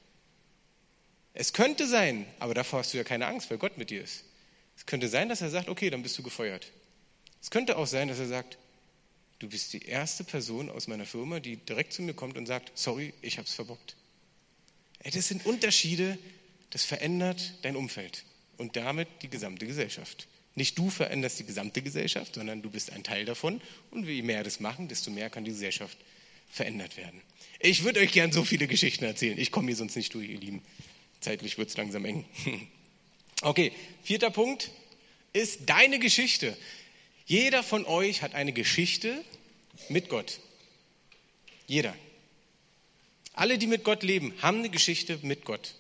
Es könnte sein, aber davor hast du ja keine Angst, weil Gott mit dir ist. Es könnte sein, dass er sagt, okay, dann bist du gefeuert. Es könnte auch sein, dass er sagt, du bist die erste Person aus meiner Firma, die direkt zu mir kommt und sagt, sorry, ich habe es verbockt. Ey, das sind Unterschiede, das verändert dein Umfeld und damit die gesamte Gesellschaft. Nicht du veränderst die gesamte Gesellschaft, sondern du bist ein Teil davon. Und je mehr das machen, desto mehr kann die Gesellschaft verändert werden. Ich würde euch gern so viele Geschichten erzählen. Ich komme hier sonst nicht durch, ihr Lieben. Zeitlich wird es langsam eng. Okay, vierter Punkt ist deine Geschichte. Jeder von euch hat eine Geschichte mit Gott. Jeder. Alle, die mit Gott leben, haben eine Geschichte mit Gott.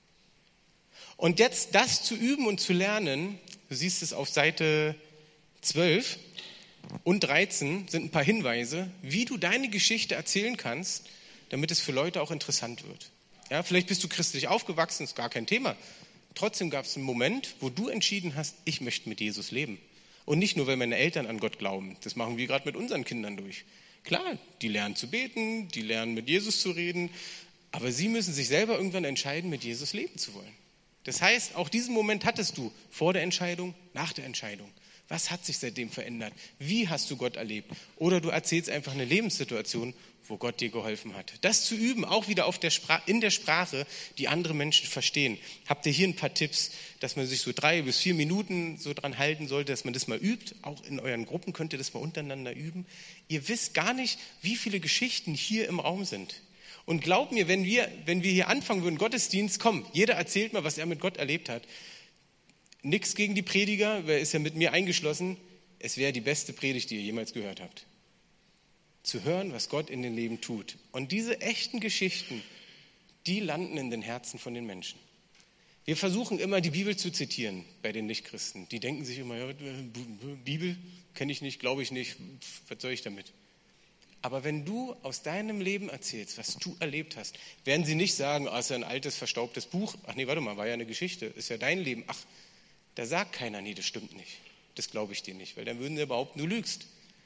Und jetzt das zu üben und zu lernen, du siehst es auf Seite zwölf und dreizehn, sind ein paar Hinweise, wie du deine Geschichte erzählen kannst, damit es für Leute auch interessant wird. Ja, vielleicht bist du christlich aufgewachsen, ist gar kein Thema. Trotzdem gab es einen Moment, wo du entschieden hast, ich möchte mit Jesus leben. Und nicht nur, weil meine Eltern an Gott glauben. Das machen wir gerade mit unseren Kindern durch. Klar, die lernen zu beten, die lernen mit Jesus zu reden, Aber sie müssen sich selber irgendwann entscheiden, mit Jesus leben zu wollen. Das heißt, auch diesen Moment hattest du vor der Entscheidung, nach der Entscheidung. Was hat sich seitdem verändert? Wie hast du Gott erlebt? Oder du erzählst einfach eine Lebenssituation, wo Gott dir geholfen hat. Das zu üben, auch wieder auf der Spra- in der Sprache, die andere Menschen verstehen. Habt ihr hier ein paar Tipps, dass man sich so drei bis vier Minuten so dran halten sollte, dass man das mal übt? Auch in euren Gruppen könnt ihr das mal untereinander üben. Ihr wisst gar nicht, wie viele Geschichten hier im Raum sind. Und glaubt mir, wenn wir, wenn wir hier anfangen würden, Gottesdienst, komm, jeder erzählt mal, was er mit Gott erlebt hat. Nichts gegen die Prediger, wer ist ja mit mir eingeschlossen, es wäre die beste Predigt, die ihr jemals gehört habt. Zu hören, was Gott in den Leben tut. Und diese echten Geschichten, die landen in den Herzen von den Menschen. Wir versuchen immer, die Bibel zu zitieren bei den Nichtchristen. Die denken sich immer, ja, Bibel kenne ich nicht, glaube ich nicht, was soll ich damit? Aber wenn du aus deinem Leben erzählst, was du erlebt hast, werden sie nicht sagen, ah, ist ja ein altes, verstaubtes Buch. Ach nee, warte mal, war ja eine Geschichte, ist ja dein Leben. Ach, da sagt keiner, nee, das stimmt nicht. Das glaube ich dir nicht, weil dann würden sie behaupten, du lügst.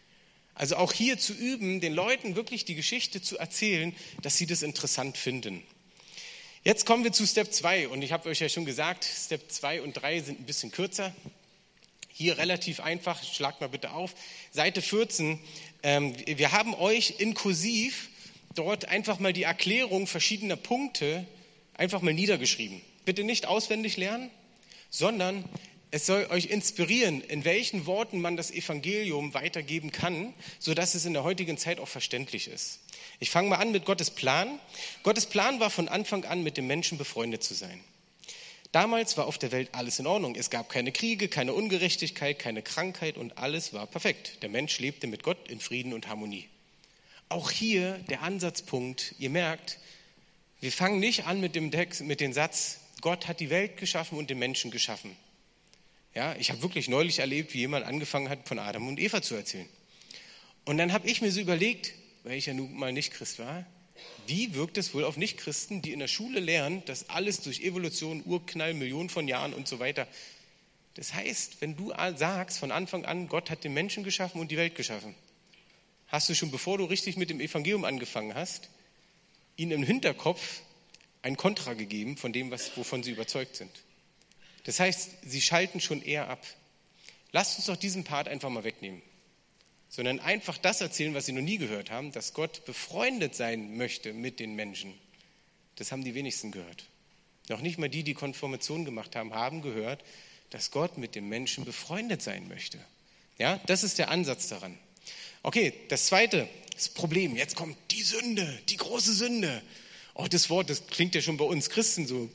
Also auch hier zu üben, den Leuten wirklich die Geschichte zu erzählen, dass sie das interessant finden. Jetzt kommen wir zu Step zwei und ich habe euch ja schon gesagt, Step zwei und drei sind ein bisschen kürzer. Hier relativ einfach, schlagt mal bitte auf, Seite vierzehn. Ähm, wir haben euch in Kursiv dort einfach mal die Erklärung verschiedener Punkte einfach mal niedergeschrieben. Bitte nicht auswendig lernen, sondern es soll euch inspirieren, in welchen Worten man das Evangelium weitergeben kann, sodass es in der heutigen Zeit auch verständlich ist. Ich fange mal an mit Gottes Plan. Gottes Plan war von Anfang an, mit dem Menschen befreundet zu sein. Damals war auf der Welt alles in Ordnung. Es gab keine Kriege, keine Ungerechtigkeit, keine Krankheit und alles war perfekt. Der Mensch lebte mit Gott in Frieden und Harmonie. Auch hier der Ansatzpunkt, ihr merkt, wir fangen nicht an mit dem Text, mit dem Satz, Gott hat die Welt geschaffen und den Menschen geschaffen. Ja, ich habe wirklich neulich erlebt, wie jemand angefangen hat, von Adam und Eva zu erzählen. Und dann habe ich mir so überlegt, weil ich ja nun mal nicht Christ war, wie wirkt es wohl auf Nichtchristen, die in der Schule lernen, dass alles durch Evolution, Urknall, Millionen von Jahren und so weiter. Das heißt, wenn du sagst von Anfang an, Gott hat den Menschen geschaffen und die Welt geschaffen, hast du schon, bevor du richtig mit dem Evangelium angefangen hast, ihnen im Hinterkopf ein Kontra gegeben von dem, was, wovon sie überzeugt sind. Das heißt, sie schalten schon eher ab. Lasst uns doch diesen Part einfach mal wegnehmen, sondern einfach das erzählen, was sie noch nie gehört haben, dass Gott befreundet sein möchte mit den Menschen. Das haben die wenigsten gehört. Noch nicht mal die, die Konfirmation gemacht haben, haben gehört, dass Gott mit dem Menschen befreundet sein möchte. Ja, das ist der Ansatz daran. Okay, das zweite, das Problem, jetzt kommt die Sünde, die große Sünde. Oh, das Wort, das klingt ja schon bei uns Christen so.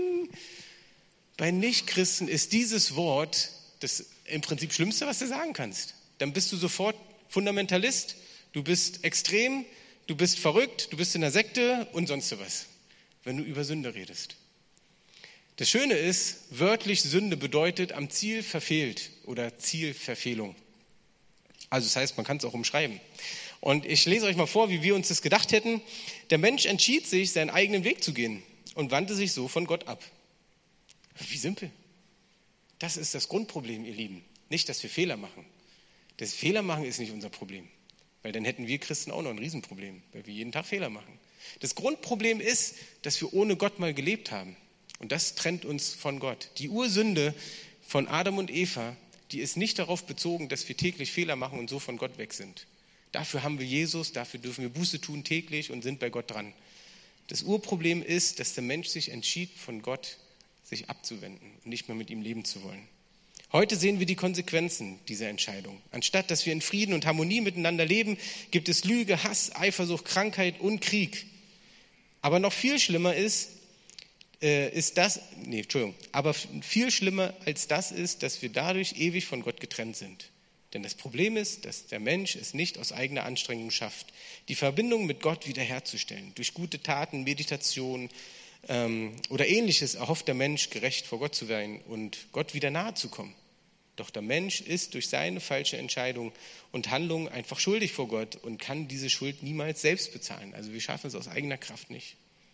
Bei Nichtchristen ist dieses Wort das im Prinzip Schlimmste, was du sagen kannst. Dann bist du sofort Fundamentalist, du bist extrem, du bist verrückt, du bist in der Sekte und sonst was, wenn du über Sünde redest. Das Schöne ist, wörtlich Sünde bedeutet am Ziel verfehlt oder Zielverfehlung. Also das heißt, man kann es auch umschreiben. Und ich lese euch mal vor, wie wir uns das gedacht hätten. Der Mensch entschied sich, seinen eigenen Weg zu gehen und wandte sich so von Gott ab. Wie simpel. Das ist das Grundproblem, ihr Lieben. Nicht, dass wir Fehler machen. Das Fehler machen ist nicht unser Problem. Weil dann hätten wir Christen auch noch ein Riesenproblem, weil wir jeden Tag Fehler machen. Das Grundproblem ist, dass wir ohne Gott mal gelebt haben. Und das trennt uns von Gott. Die Ursünde von Adam und Eva, die ist nicht darauf bezogen, dass wir täglich Fehler machen und so von Gott weg sind. Dafür haben wir Jesus, dafür dürfen wir Buße tun täglich und sind bei Gott dran. Das Urproblem ist, dass der Mensch sich entschied, von Gott sich abzuwenden und nicht mehr mit ihm leben zu wollen. Heute sehen wir die Konsequenzen dieser Entscheidung. Anstatt dass wir in Frieden und Harmonie miteinander leben, gibt es Lüge, Hass, Eifersucht, Krankheit und Krieg. Aber noch viel schlimmer ist, äh, ist das, nee, Entschuldigung, aber viel schlimmer als das ist, dass wir dadurch ewig von Gott getrennt sind. Denn das Problem ist, dass der Mensch es nicht aus eigener Anstrengung schafft, die Verbindung mit Gott wiederherzustellen. Durch gute Taten, Meditation ähm, oder Ähnliches erhofft der Mensch, gerecht vor Gott zu werden und Gott wieder nahe zu kommen. Doch der Mensch ist durch seine falsche Entscheidung und Handlung einfach schuldig vor Gott und kann diese Schuld niemals selbst bezahlen. Also wir schaffen es aus eigener Kraft nicht.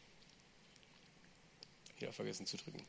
Hier vergessen zu drücken.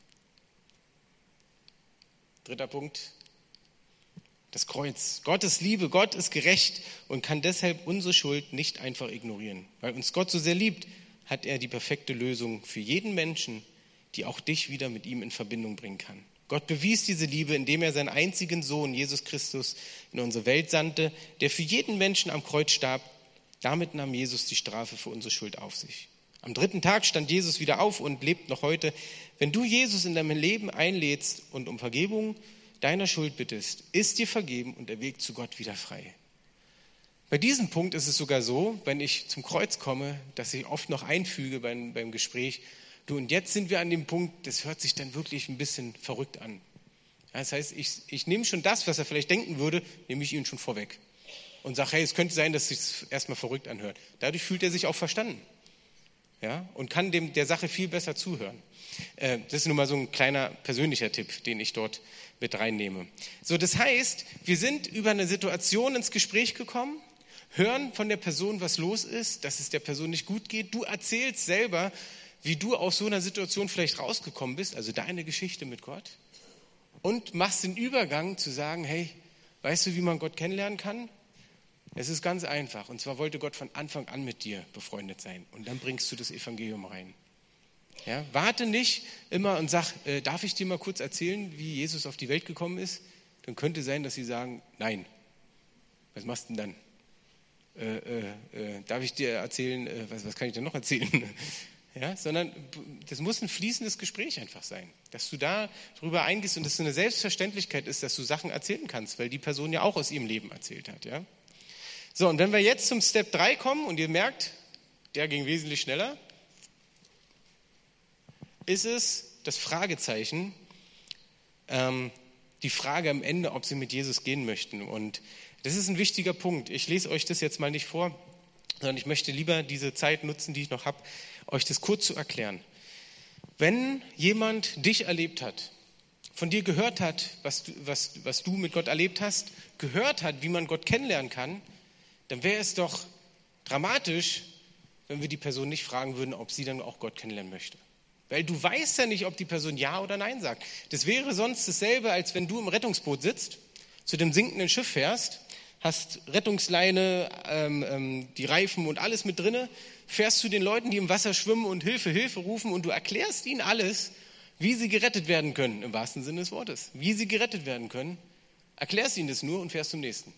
Dritter Punkt. Das Kreuz. Gottes Liebe, Gott ist gerecht und kann deshalb unsere Schuld nicht einfach ignorieren. Weil uns Gott so sehr liebt, hat er die perfekte Lösung für jeden Menschen, die auch dich wieder mit ihm in Verbindung bringen kann. Gott bewies diese Liebe, indem er seinen einzigen Sohn, Jesus Christus, in unsere Welt sandte, der für jeden Menschen am Kreuz starb. Damit nahm Jesus die Strafe für unsere Schuld auf sich. Am dritten Tag stand Jesus wieder auf und lebt noch heute. Wenn du Jesus in deinem Leben einlädst und um Vergebung deiner Schuld bittest, ist dir vergeben und der Weg zu Gott wieder frei. Bei diesem Punkt ist es sogar so, wenn ich zum Kreuz komme, dass ich oft noch einfüge beim, beim Gespräch, du, und jetzt sind wir an dem Punkt, das hört sich dann wirklich ein bisschen verrückt an. Das heißt, ich, ich nehme schon das, was er vielleicht denken würde, nehme ich ihm schon vorweg. Und sage, hey, es könnte sein, dass es sich erstmal verrückt anhört. Dadurch fühlt er sich auch verstanden. Ja, und kann dem der Sache viel besser zuhören. Äh, das ist nun mal so ein kleiner persönlicher Tipp, den ich dort mit reinnehme. So, das heißt, wir sind über eine Situation ins Gespräch gekommen, hören von der Person, was los ist, dass es der Person nicht gut geht. Du erzählst selber, wie du aus so einer Situation vielleicht rausgekommen bist, also deine Geschichte mit Gott, und machst den Übergang zu sagen, hey, weißt du, wie man Gott kennenlernen kann? Es ist ganz einfach. Und zwar wollte Gott von Anfang an mit dir befreundet sein. Und dann bringst du das Evangelium rein. Ja, warte nicht immer und sag, äh, darf ich dir mal kurz erzählen, wie Jesus auf die Welt gekommen ist? Dann könnte sein, dass sie sagen, nein. Was machst du denn dann? Äh, äh, äh, darf ich dir erzählen, äh, was, was kann ich denn noch erzählen? Ja, sondern das muss ein fließendes Gespräch einfach sein, dass du da drüber eingehst und dass es eine Selbstverständlichkeit ist, dass du Sachen erzählen kannst, weil die Person ja auch aus ihrem Leben erzählt hat. Ja? So, und wenn wir jetzt zum Step drei kommen und ihr merkt, der ging wesentlich schneller, ist es das Fragezeichen, ähm, die Frage am Ende, ob sie mit Jesus gehen möchten. Und das ist ein wichtiger Punkt. Ich lese euch das jetzt mal nicht vor, sondern ich möchte lieber diese Zeit nutzen, die ich noch habe, euch das kurz zu erklären. Wenn jemand dich erlebt hat, von dir gehört hat, was du, was, was du mit Gott erlebt hast, gehört hat, wie man Gott kennenlernen kann, dann wäre es doch dramatisch, wenn wir die Person nicht fragen würden, ob sie dann auch Gott kennenlernen möchte. Weil du weißt ja nicht, ob die Person Ja oder Nein sagt. Das wäre sonst dasselbe, als wenn du im Rettungsboot sitzt, zu dem sinkenden Schiff fährst, hast Rettungsleine, ähm, ähm, die Reifen und alles mit drinne, fährst zu den Leuten, die im Wasser schwimmen und Hilfe, Hilfe rufen und du erklärst ihnen alles, wie sie gerettet werden können, im wahrsten Sinne des Wortes. Wie sie gerettet werden können, erklärst ihnen das nur und fährst zum nächsten.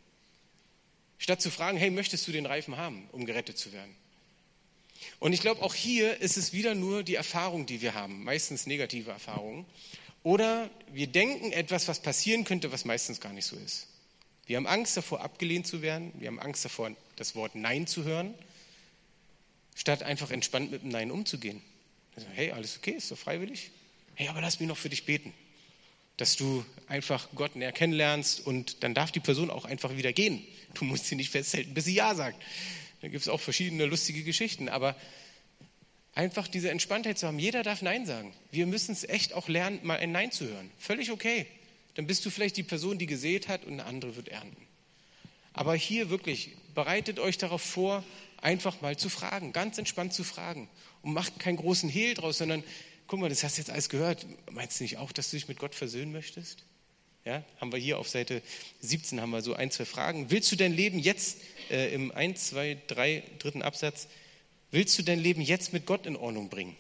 Statt zu fragen, hey, möchtest du den Reifen haben, um gerettet zu werden? Und ich glaube, auch hier ist es wieder nur die Erfahrung, die wir haben, meistens negative Erfahrungen. Oder wir denken etwas, was passieren könnte, was meistens gar nicht so ist. Wir haben Angst davor, abgelehnt zu werden. Wir haben Angst davor, das Wort Nein zu hören, statt einfach entspannt mit dem Nein umzugehen. Also, hey, alles okay, ist doch freiwillig. Hey, aber lass mich noch für dich beten, dass du einfach Gott näher kennenlernst und dann darf die Person auch einfach wieder gehen. Du musst sie nicht festhalten, bis sie Ja sagt. Da gibt es auch verschiedene lustige Geschichten, aber einfach diese Entspanntheit zu haben. Jeder darf Nein sagen. Wir müssen es echt auch lernen, mal ein Nein zu hören. Völlig okay. Dann bist du vielleicht die Person, die gesät hat und eine andere wird ernten. Aber hier wirklich, bereitet euch darauf vor, einfach mal zu fragen, ganz entspannt zu fragen. Und macht keinen großen Hehl draus, sondern, guck mal, das hast du jetzt alles gehört. Meinst du nicht auch, dass du dich mit Gott versöhnen möchtest? Ja, haben wir hier auf Seite siebzehn haben wir so ein, zwei Fragen. Willst du dein Leben jetzt äh, im eins, zwei, drei, dritten Absatz, willst du dein Leben jetzt mit Gott in Ordnung bringen?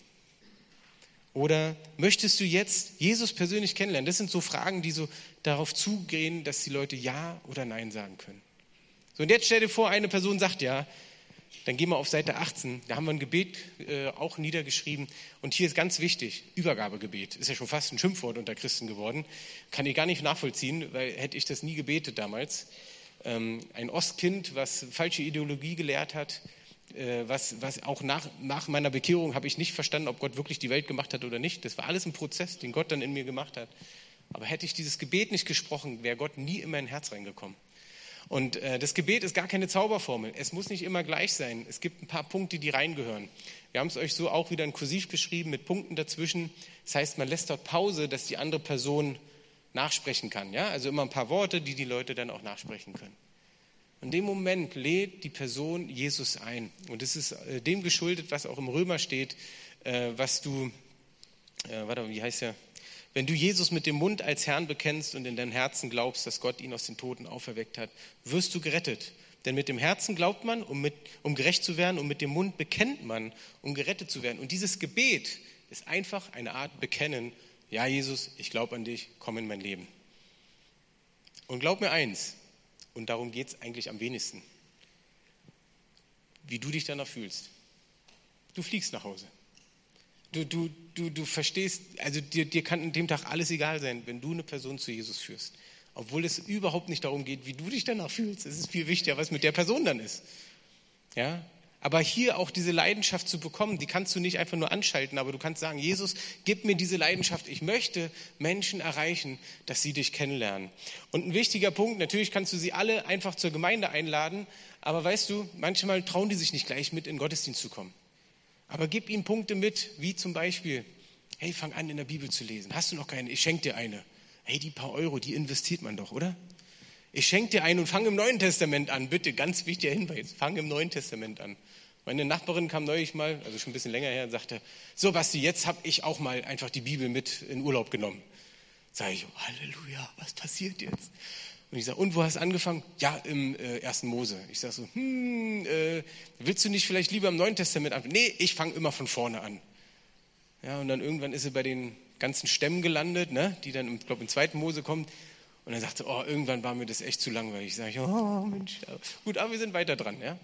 Oder möchtest du jetzt Jesus persönlich kennenlernen? Das sind so Fragen, die so darauf zugehen, dass die Leute Ja oder Nein sagen können. So, und jetzt stell dir vor, eine Person sagt Ja, dann gehen wir auf Seite achtzehn, da haben wir ein Gebet äh, auch niedergeschrieben. Und hier ist ganz wichtig, Übergabegebet. Ist ja schon fast ein Schimpfwort unter Christen geworden. Kann ich gar nicht nachvollziehen, weil hätte ich das nie gebetet damals. Ähm, ein Ostkind, was falsche Ideologie gelehrt hat, äh, was, was auch nach, nach meiner Bekehrung habe ich nicht verstanden, ob Gott wirklich die Welt gemacht hat oder nicht. Das war alles ein Prozess, den Gott dann in mir gemacht hat. Aber hätte ich dieses Gebet nicht gesprochen, wäre Gott nie in mein Herz reingekommen. Und äh, das Gebet ist gar keine Zauberformel. Es muss nicht immer gleich sein. Es gibt ein paar Punkte, die reingehören. Wir haben es euch so auch wieder in Kursiv geschrieben mit Punkten dazwischen. Das heißt, man lässt dort Pause, dass die andere Person nachsprechen kann. Ja? Also immer ein paar Worte, die die Leute dann auch nachsprechen können. In dem Moment lädt die Person Jesus ein. Und es ist äh, dem geschuldet, was auch im Römer steht, äh, was du, äh, warte mal, wie heißt der? Wenn du Jesus mit dem Mund als Herrn bekennst und in deinem Herzen glaubst, dass Gott ihn aus den Toten auferweckt hat, wirst du gerettet. Denn mit dem Herzen glaubt man, um, mit, um gerecht zu werden, und mit dem Mund bekennt man, um gerettet zu werden. Und dieses Gebet ist einfach eine Art Bekennen. Ja, Jesus, ich glaube an dich, komm in mein Leben. Und glaub mir eins, und darum geht es eigentlich am wenigsten, wie du dich danach fühlst. Du fliegst nach Hause. Du, du, du, du verstehst, also dir, dir kann an dem Tag alles egal sein, wenn du eine Person zu Jesus führst. Obwohl es überhaupt nicht darum geht, wie du dich danach fühlst. Es ist viel wichtiger, was mit der Person dann ist. Ja? Aber hier auch diese Leidenschaft zu bekommen, die kannst du nicht einfach nur anschalten, aber du kannst sagen, Jesus, gib mir diese Leidenschaft. Ich möchte Menschen erreichen, dass sie dich kennenlernen. Und ein wichtiger Punkt, natürlich kannst du sie alle einfach zur Gemeinde einladen, aber weißt du, manchmal trauen die sich nicht gleich mit in den Gottesdienst zu kommen. Aber gib ihnen Punkte mit, wie zum Beispiel, hey, fang an in der Bibel zu lesen. Hast du noch keine? Ich schenke dir eine. Hey, die paar Euro, die investiert man doch, oder? Ich schenke dir eine und fang im Neuen Testament an. Bitte, ganz wichtiger Hinweis, fang im Neuen Testament an. Meine Nachbarin kam neulich mal, also schon ein bisschen länger her, und sagte, so Basti, jetzt habe ich auch mal einfach die Bibel mit in Urlaub genommen. Sage ich, Halleluja, was passiert jetzt? Und ich sage, und wo hast du angefangen? Ja, im äh, ersten Mose. Ich sage so, hm, äh, willst du nicht vielleicht lieber im Neuen Testament anfangen? Nee, ich fange immer von vorne an. Ja, und dann irgendwann ist sie bei den ganzen Stämmen gelandet, ne, die dann, ich glaube, im zweiten Mose kommt. Und dann sagte, oh, irgendwann war mir das echt zu langweilig. Sag ich, oh Mensch, gut, aber wir sind weiter dran, ja.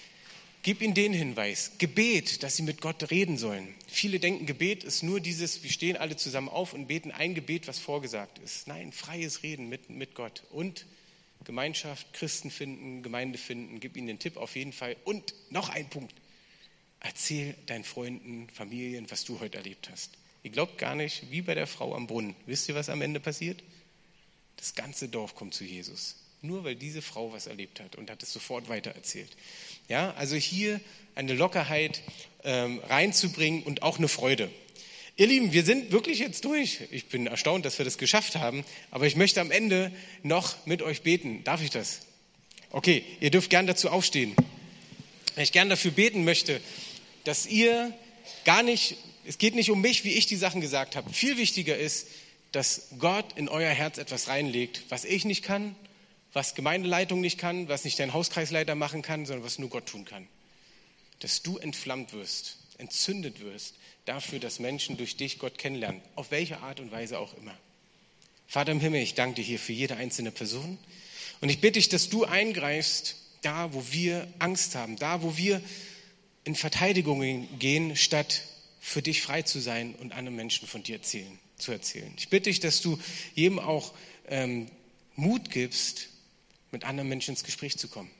Gib ihnen den Hinweis, Gebet, dass sie mit Gott reden sollen. Viele denken, Gebet ist nur dieses, wir stehen alle zusammen auf und beten ein Gebet, was vorgesagt ist. Nein, freies Reden mit, mit Gott und Gemeinschaft, Christen finden, Gemeinde finden. Gib ihnen den Tipp auf jeden Fall. Und noch ein Punkt, erzähl deinen Freunden, Familien, was du heute erlebt hast. Ihr glaubt gar nicht, wie bei der Frau am Brunnen. Wisst ihr, was am Ende passiert? Das ganze Dorf kommt zu Jesus. Nur weil diese Frau was erlebt hat und hat es sofort weitererzählt. Ja, also hier eine Lockerheit ähm, reinzubringen und auch eine Freude. Ihr Lieben, wir sind wirklich jetzt durch. Ich bin erstaunt, dass wir das geschafft haben. Aber ich möchte am Ende noch mit euch beten. Darf ich das? Okay, ihr dürft gern dazu aufstehen. Wenn ich gern dafür beten möchte, dass ihr gar nicht, es geht nicht um mich, wie ich die Sachen gesagt habe. Viel wichtiger ist, dass Gott in euer Herz etwas reinlegt, was ich nicht kann, was Gemeindeleitung nicht kann, was nicht dein Hauskreisleiter machen kann, sondern was nur Gott tun kann. Dass du entflammt wirst, entzündet wirst, dafür, dass Menschen durch dich Gott kennenlernen, auf welche Art und Weise auch immer. Vater im Himmel, ich danke dir hier für jede einzelne Person und ich bitte dich, dass du eingreifst, da wo wir Angst haben, da wo wir in Verteidigung gehen, statt für dich frei zu sein und anderen Menschen von dir erzählen, zu erzählen. Ich bitte dich, dass du jedem auch ähm, Mut gibst, mit anderen Menschen ins Gespräch zu kommen.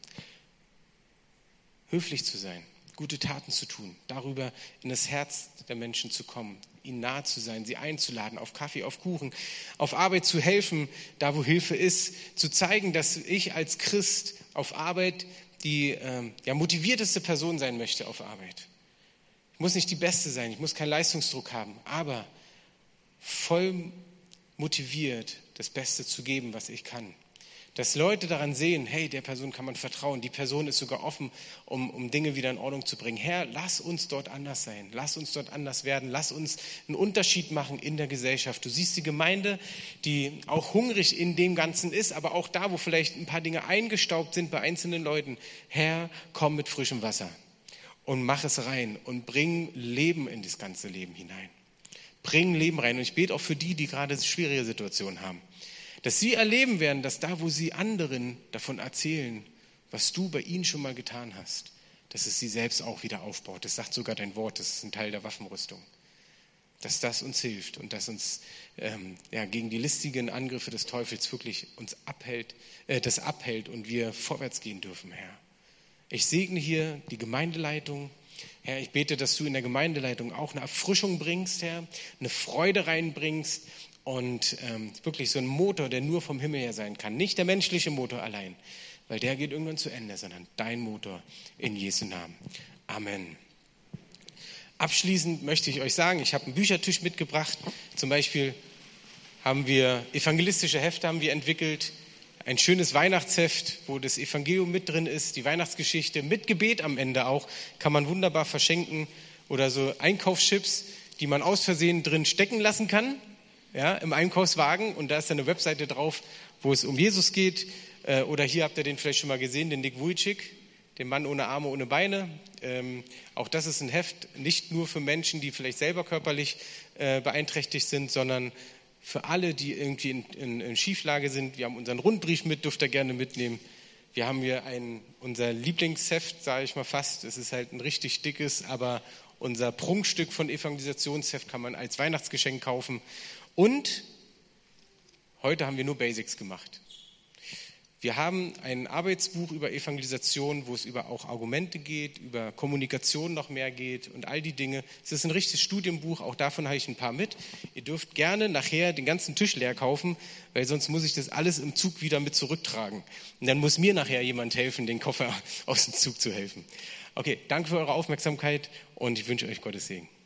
Höflich zu sein, gute Taten zu tun, darüber in das Herz der Menschen zu kommen, ihnen nahe zu sein, sie einzuladen, auf Kaffee, auf Kuchen, auf Arbeit zu helfen, da wo Hilfe ist, zu zeigen, dass ich als Christ auf Arbeit die ähm, ja, motivierteste Person sein möchte auf Arbeit. Ich muss nicht die Beste sein, ich muss keinen Leistungsdruck haben, aber voll motiviert, das Beste zu geben, was ich kann. Dass Leute daran sehen, hey, der Person kann man vertrauen, die Person ist sogar offen, um, um Dinge wieder in Ordnung zu bringen. Herr, lass uns dort anders sein, lass uns dort anders werden, lass uns einen Unterschied machen in der Gesellschaft. Du siehst die Gemeinde, die auch hungrig in dem Ganzen ist, aber auch da, wo vielleicht ein paar Dinge eingestaubt sind bei einzelnen Leuten. Herr, komm mit frischem Wasser und mach es rein und bring Leben in das ganze Leben hinein. Bring Leben rein. Und ich bete auch für die, die gerade schwierige Situationen haben. Dass sie erleben werden, dass da, wo sie anderen davon erzählen, was du bei ihnen schon mal getan hast, dass es sie selbst auch wieder aufbaut. Das sagt sogar dein Wort, das ist ein Teil der Waffenrüstung. Dass das uns hilft und dass uns ähm, ja, gegen die listigen Angriffe des Teufels wirklich uns abhält, äh, das abhält und wir vorwärts gehen dürfen, Herr. Ich segne hier die Gemeindeleitung. Herr, ich bete, dass du in der Gemeindeleitung auch eine Erfrischung bringst, Herr, eine Freude reinbringst und ähm, wirklich so ein Motor, der nur vom Himmel her sein kann. Nicht der menschliche Motor allein, weil der geht irgendwann zu Ende, sondern dein Motor in Jesu Namen. Amen. Abschließend möchte ich euch sagen, ich habe einen Büchertisch mitgebracht. Zum Beispiel haben wir evangelistische Hefte haben wir entwickelt, ein schönes Weihnachtsheft, wo das Evangelium mit drin ist, die Weihnachtsgeschichte mit Gebet am Ende auch, kann man wunderbar verschenken. Oder so Einkaufschips, die man aus Versehen drin stecken lassen kann. ja, im Einkaufswagen und da ist dann eine Webseite drauf, wo es um Jesus geht. Äh, oder hier habt ihr den vielleicht schon mal gesehen, den Nick Vujicic, den Mann ohne Arme, ohne Beine. Ähm, auch das ist ein Heft, nicht nur für Menschen, die vielleicht selber körperlich äh, beeinträchtigt sind, sondern für alle, die irgendwie in, in, in Schieflage sind. Wir haben unseren Rundbrief mit, dürft ihr gerne mitnehmen. Wir haben hier ein, unser Lieblingsheft, sage ich mal fast. Es ist halt ein richtig dickes, aber unser Prunkstück von Evangelisationsheft kann man als Weihnachtsgeschenk kaufen. Und heute haben wir nur Basics gemacht. Wir haben ein Arbeitsbuch über Evangelisation, wo es über auch Argumente geht, über Kommunikation noch mehr geht und all die Dinge. Es ist ein richtiges Studienbuch, auch davon habe ich ein paar mit. Ihr dürft gerne nachher den ganzen Tisch leer kaufen, weil sonst muss ich das alles im Zug wieder mit zurücktragen. Und dann muss mir nachher jemand helfen, den Koffer aus dem Zug zu helfen. Okay, danke für eure Aufmerksamkeit und ich wünsche euch Gottes Segen.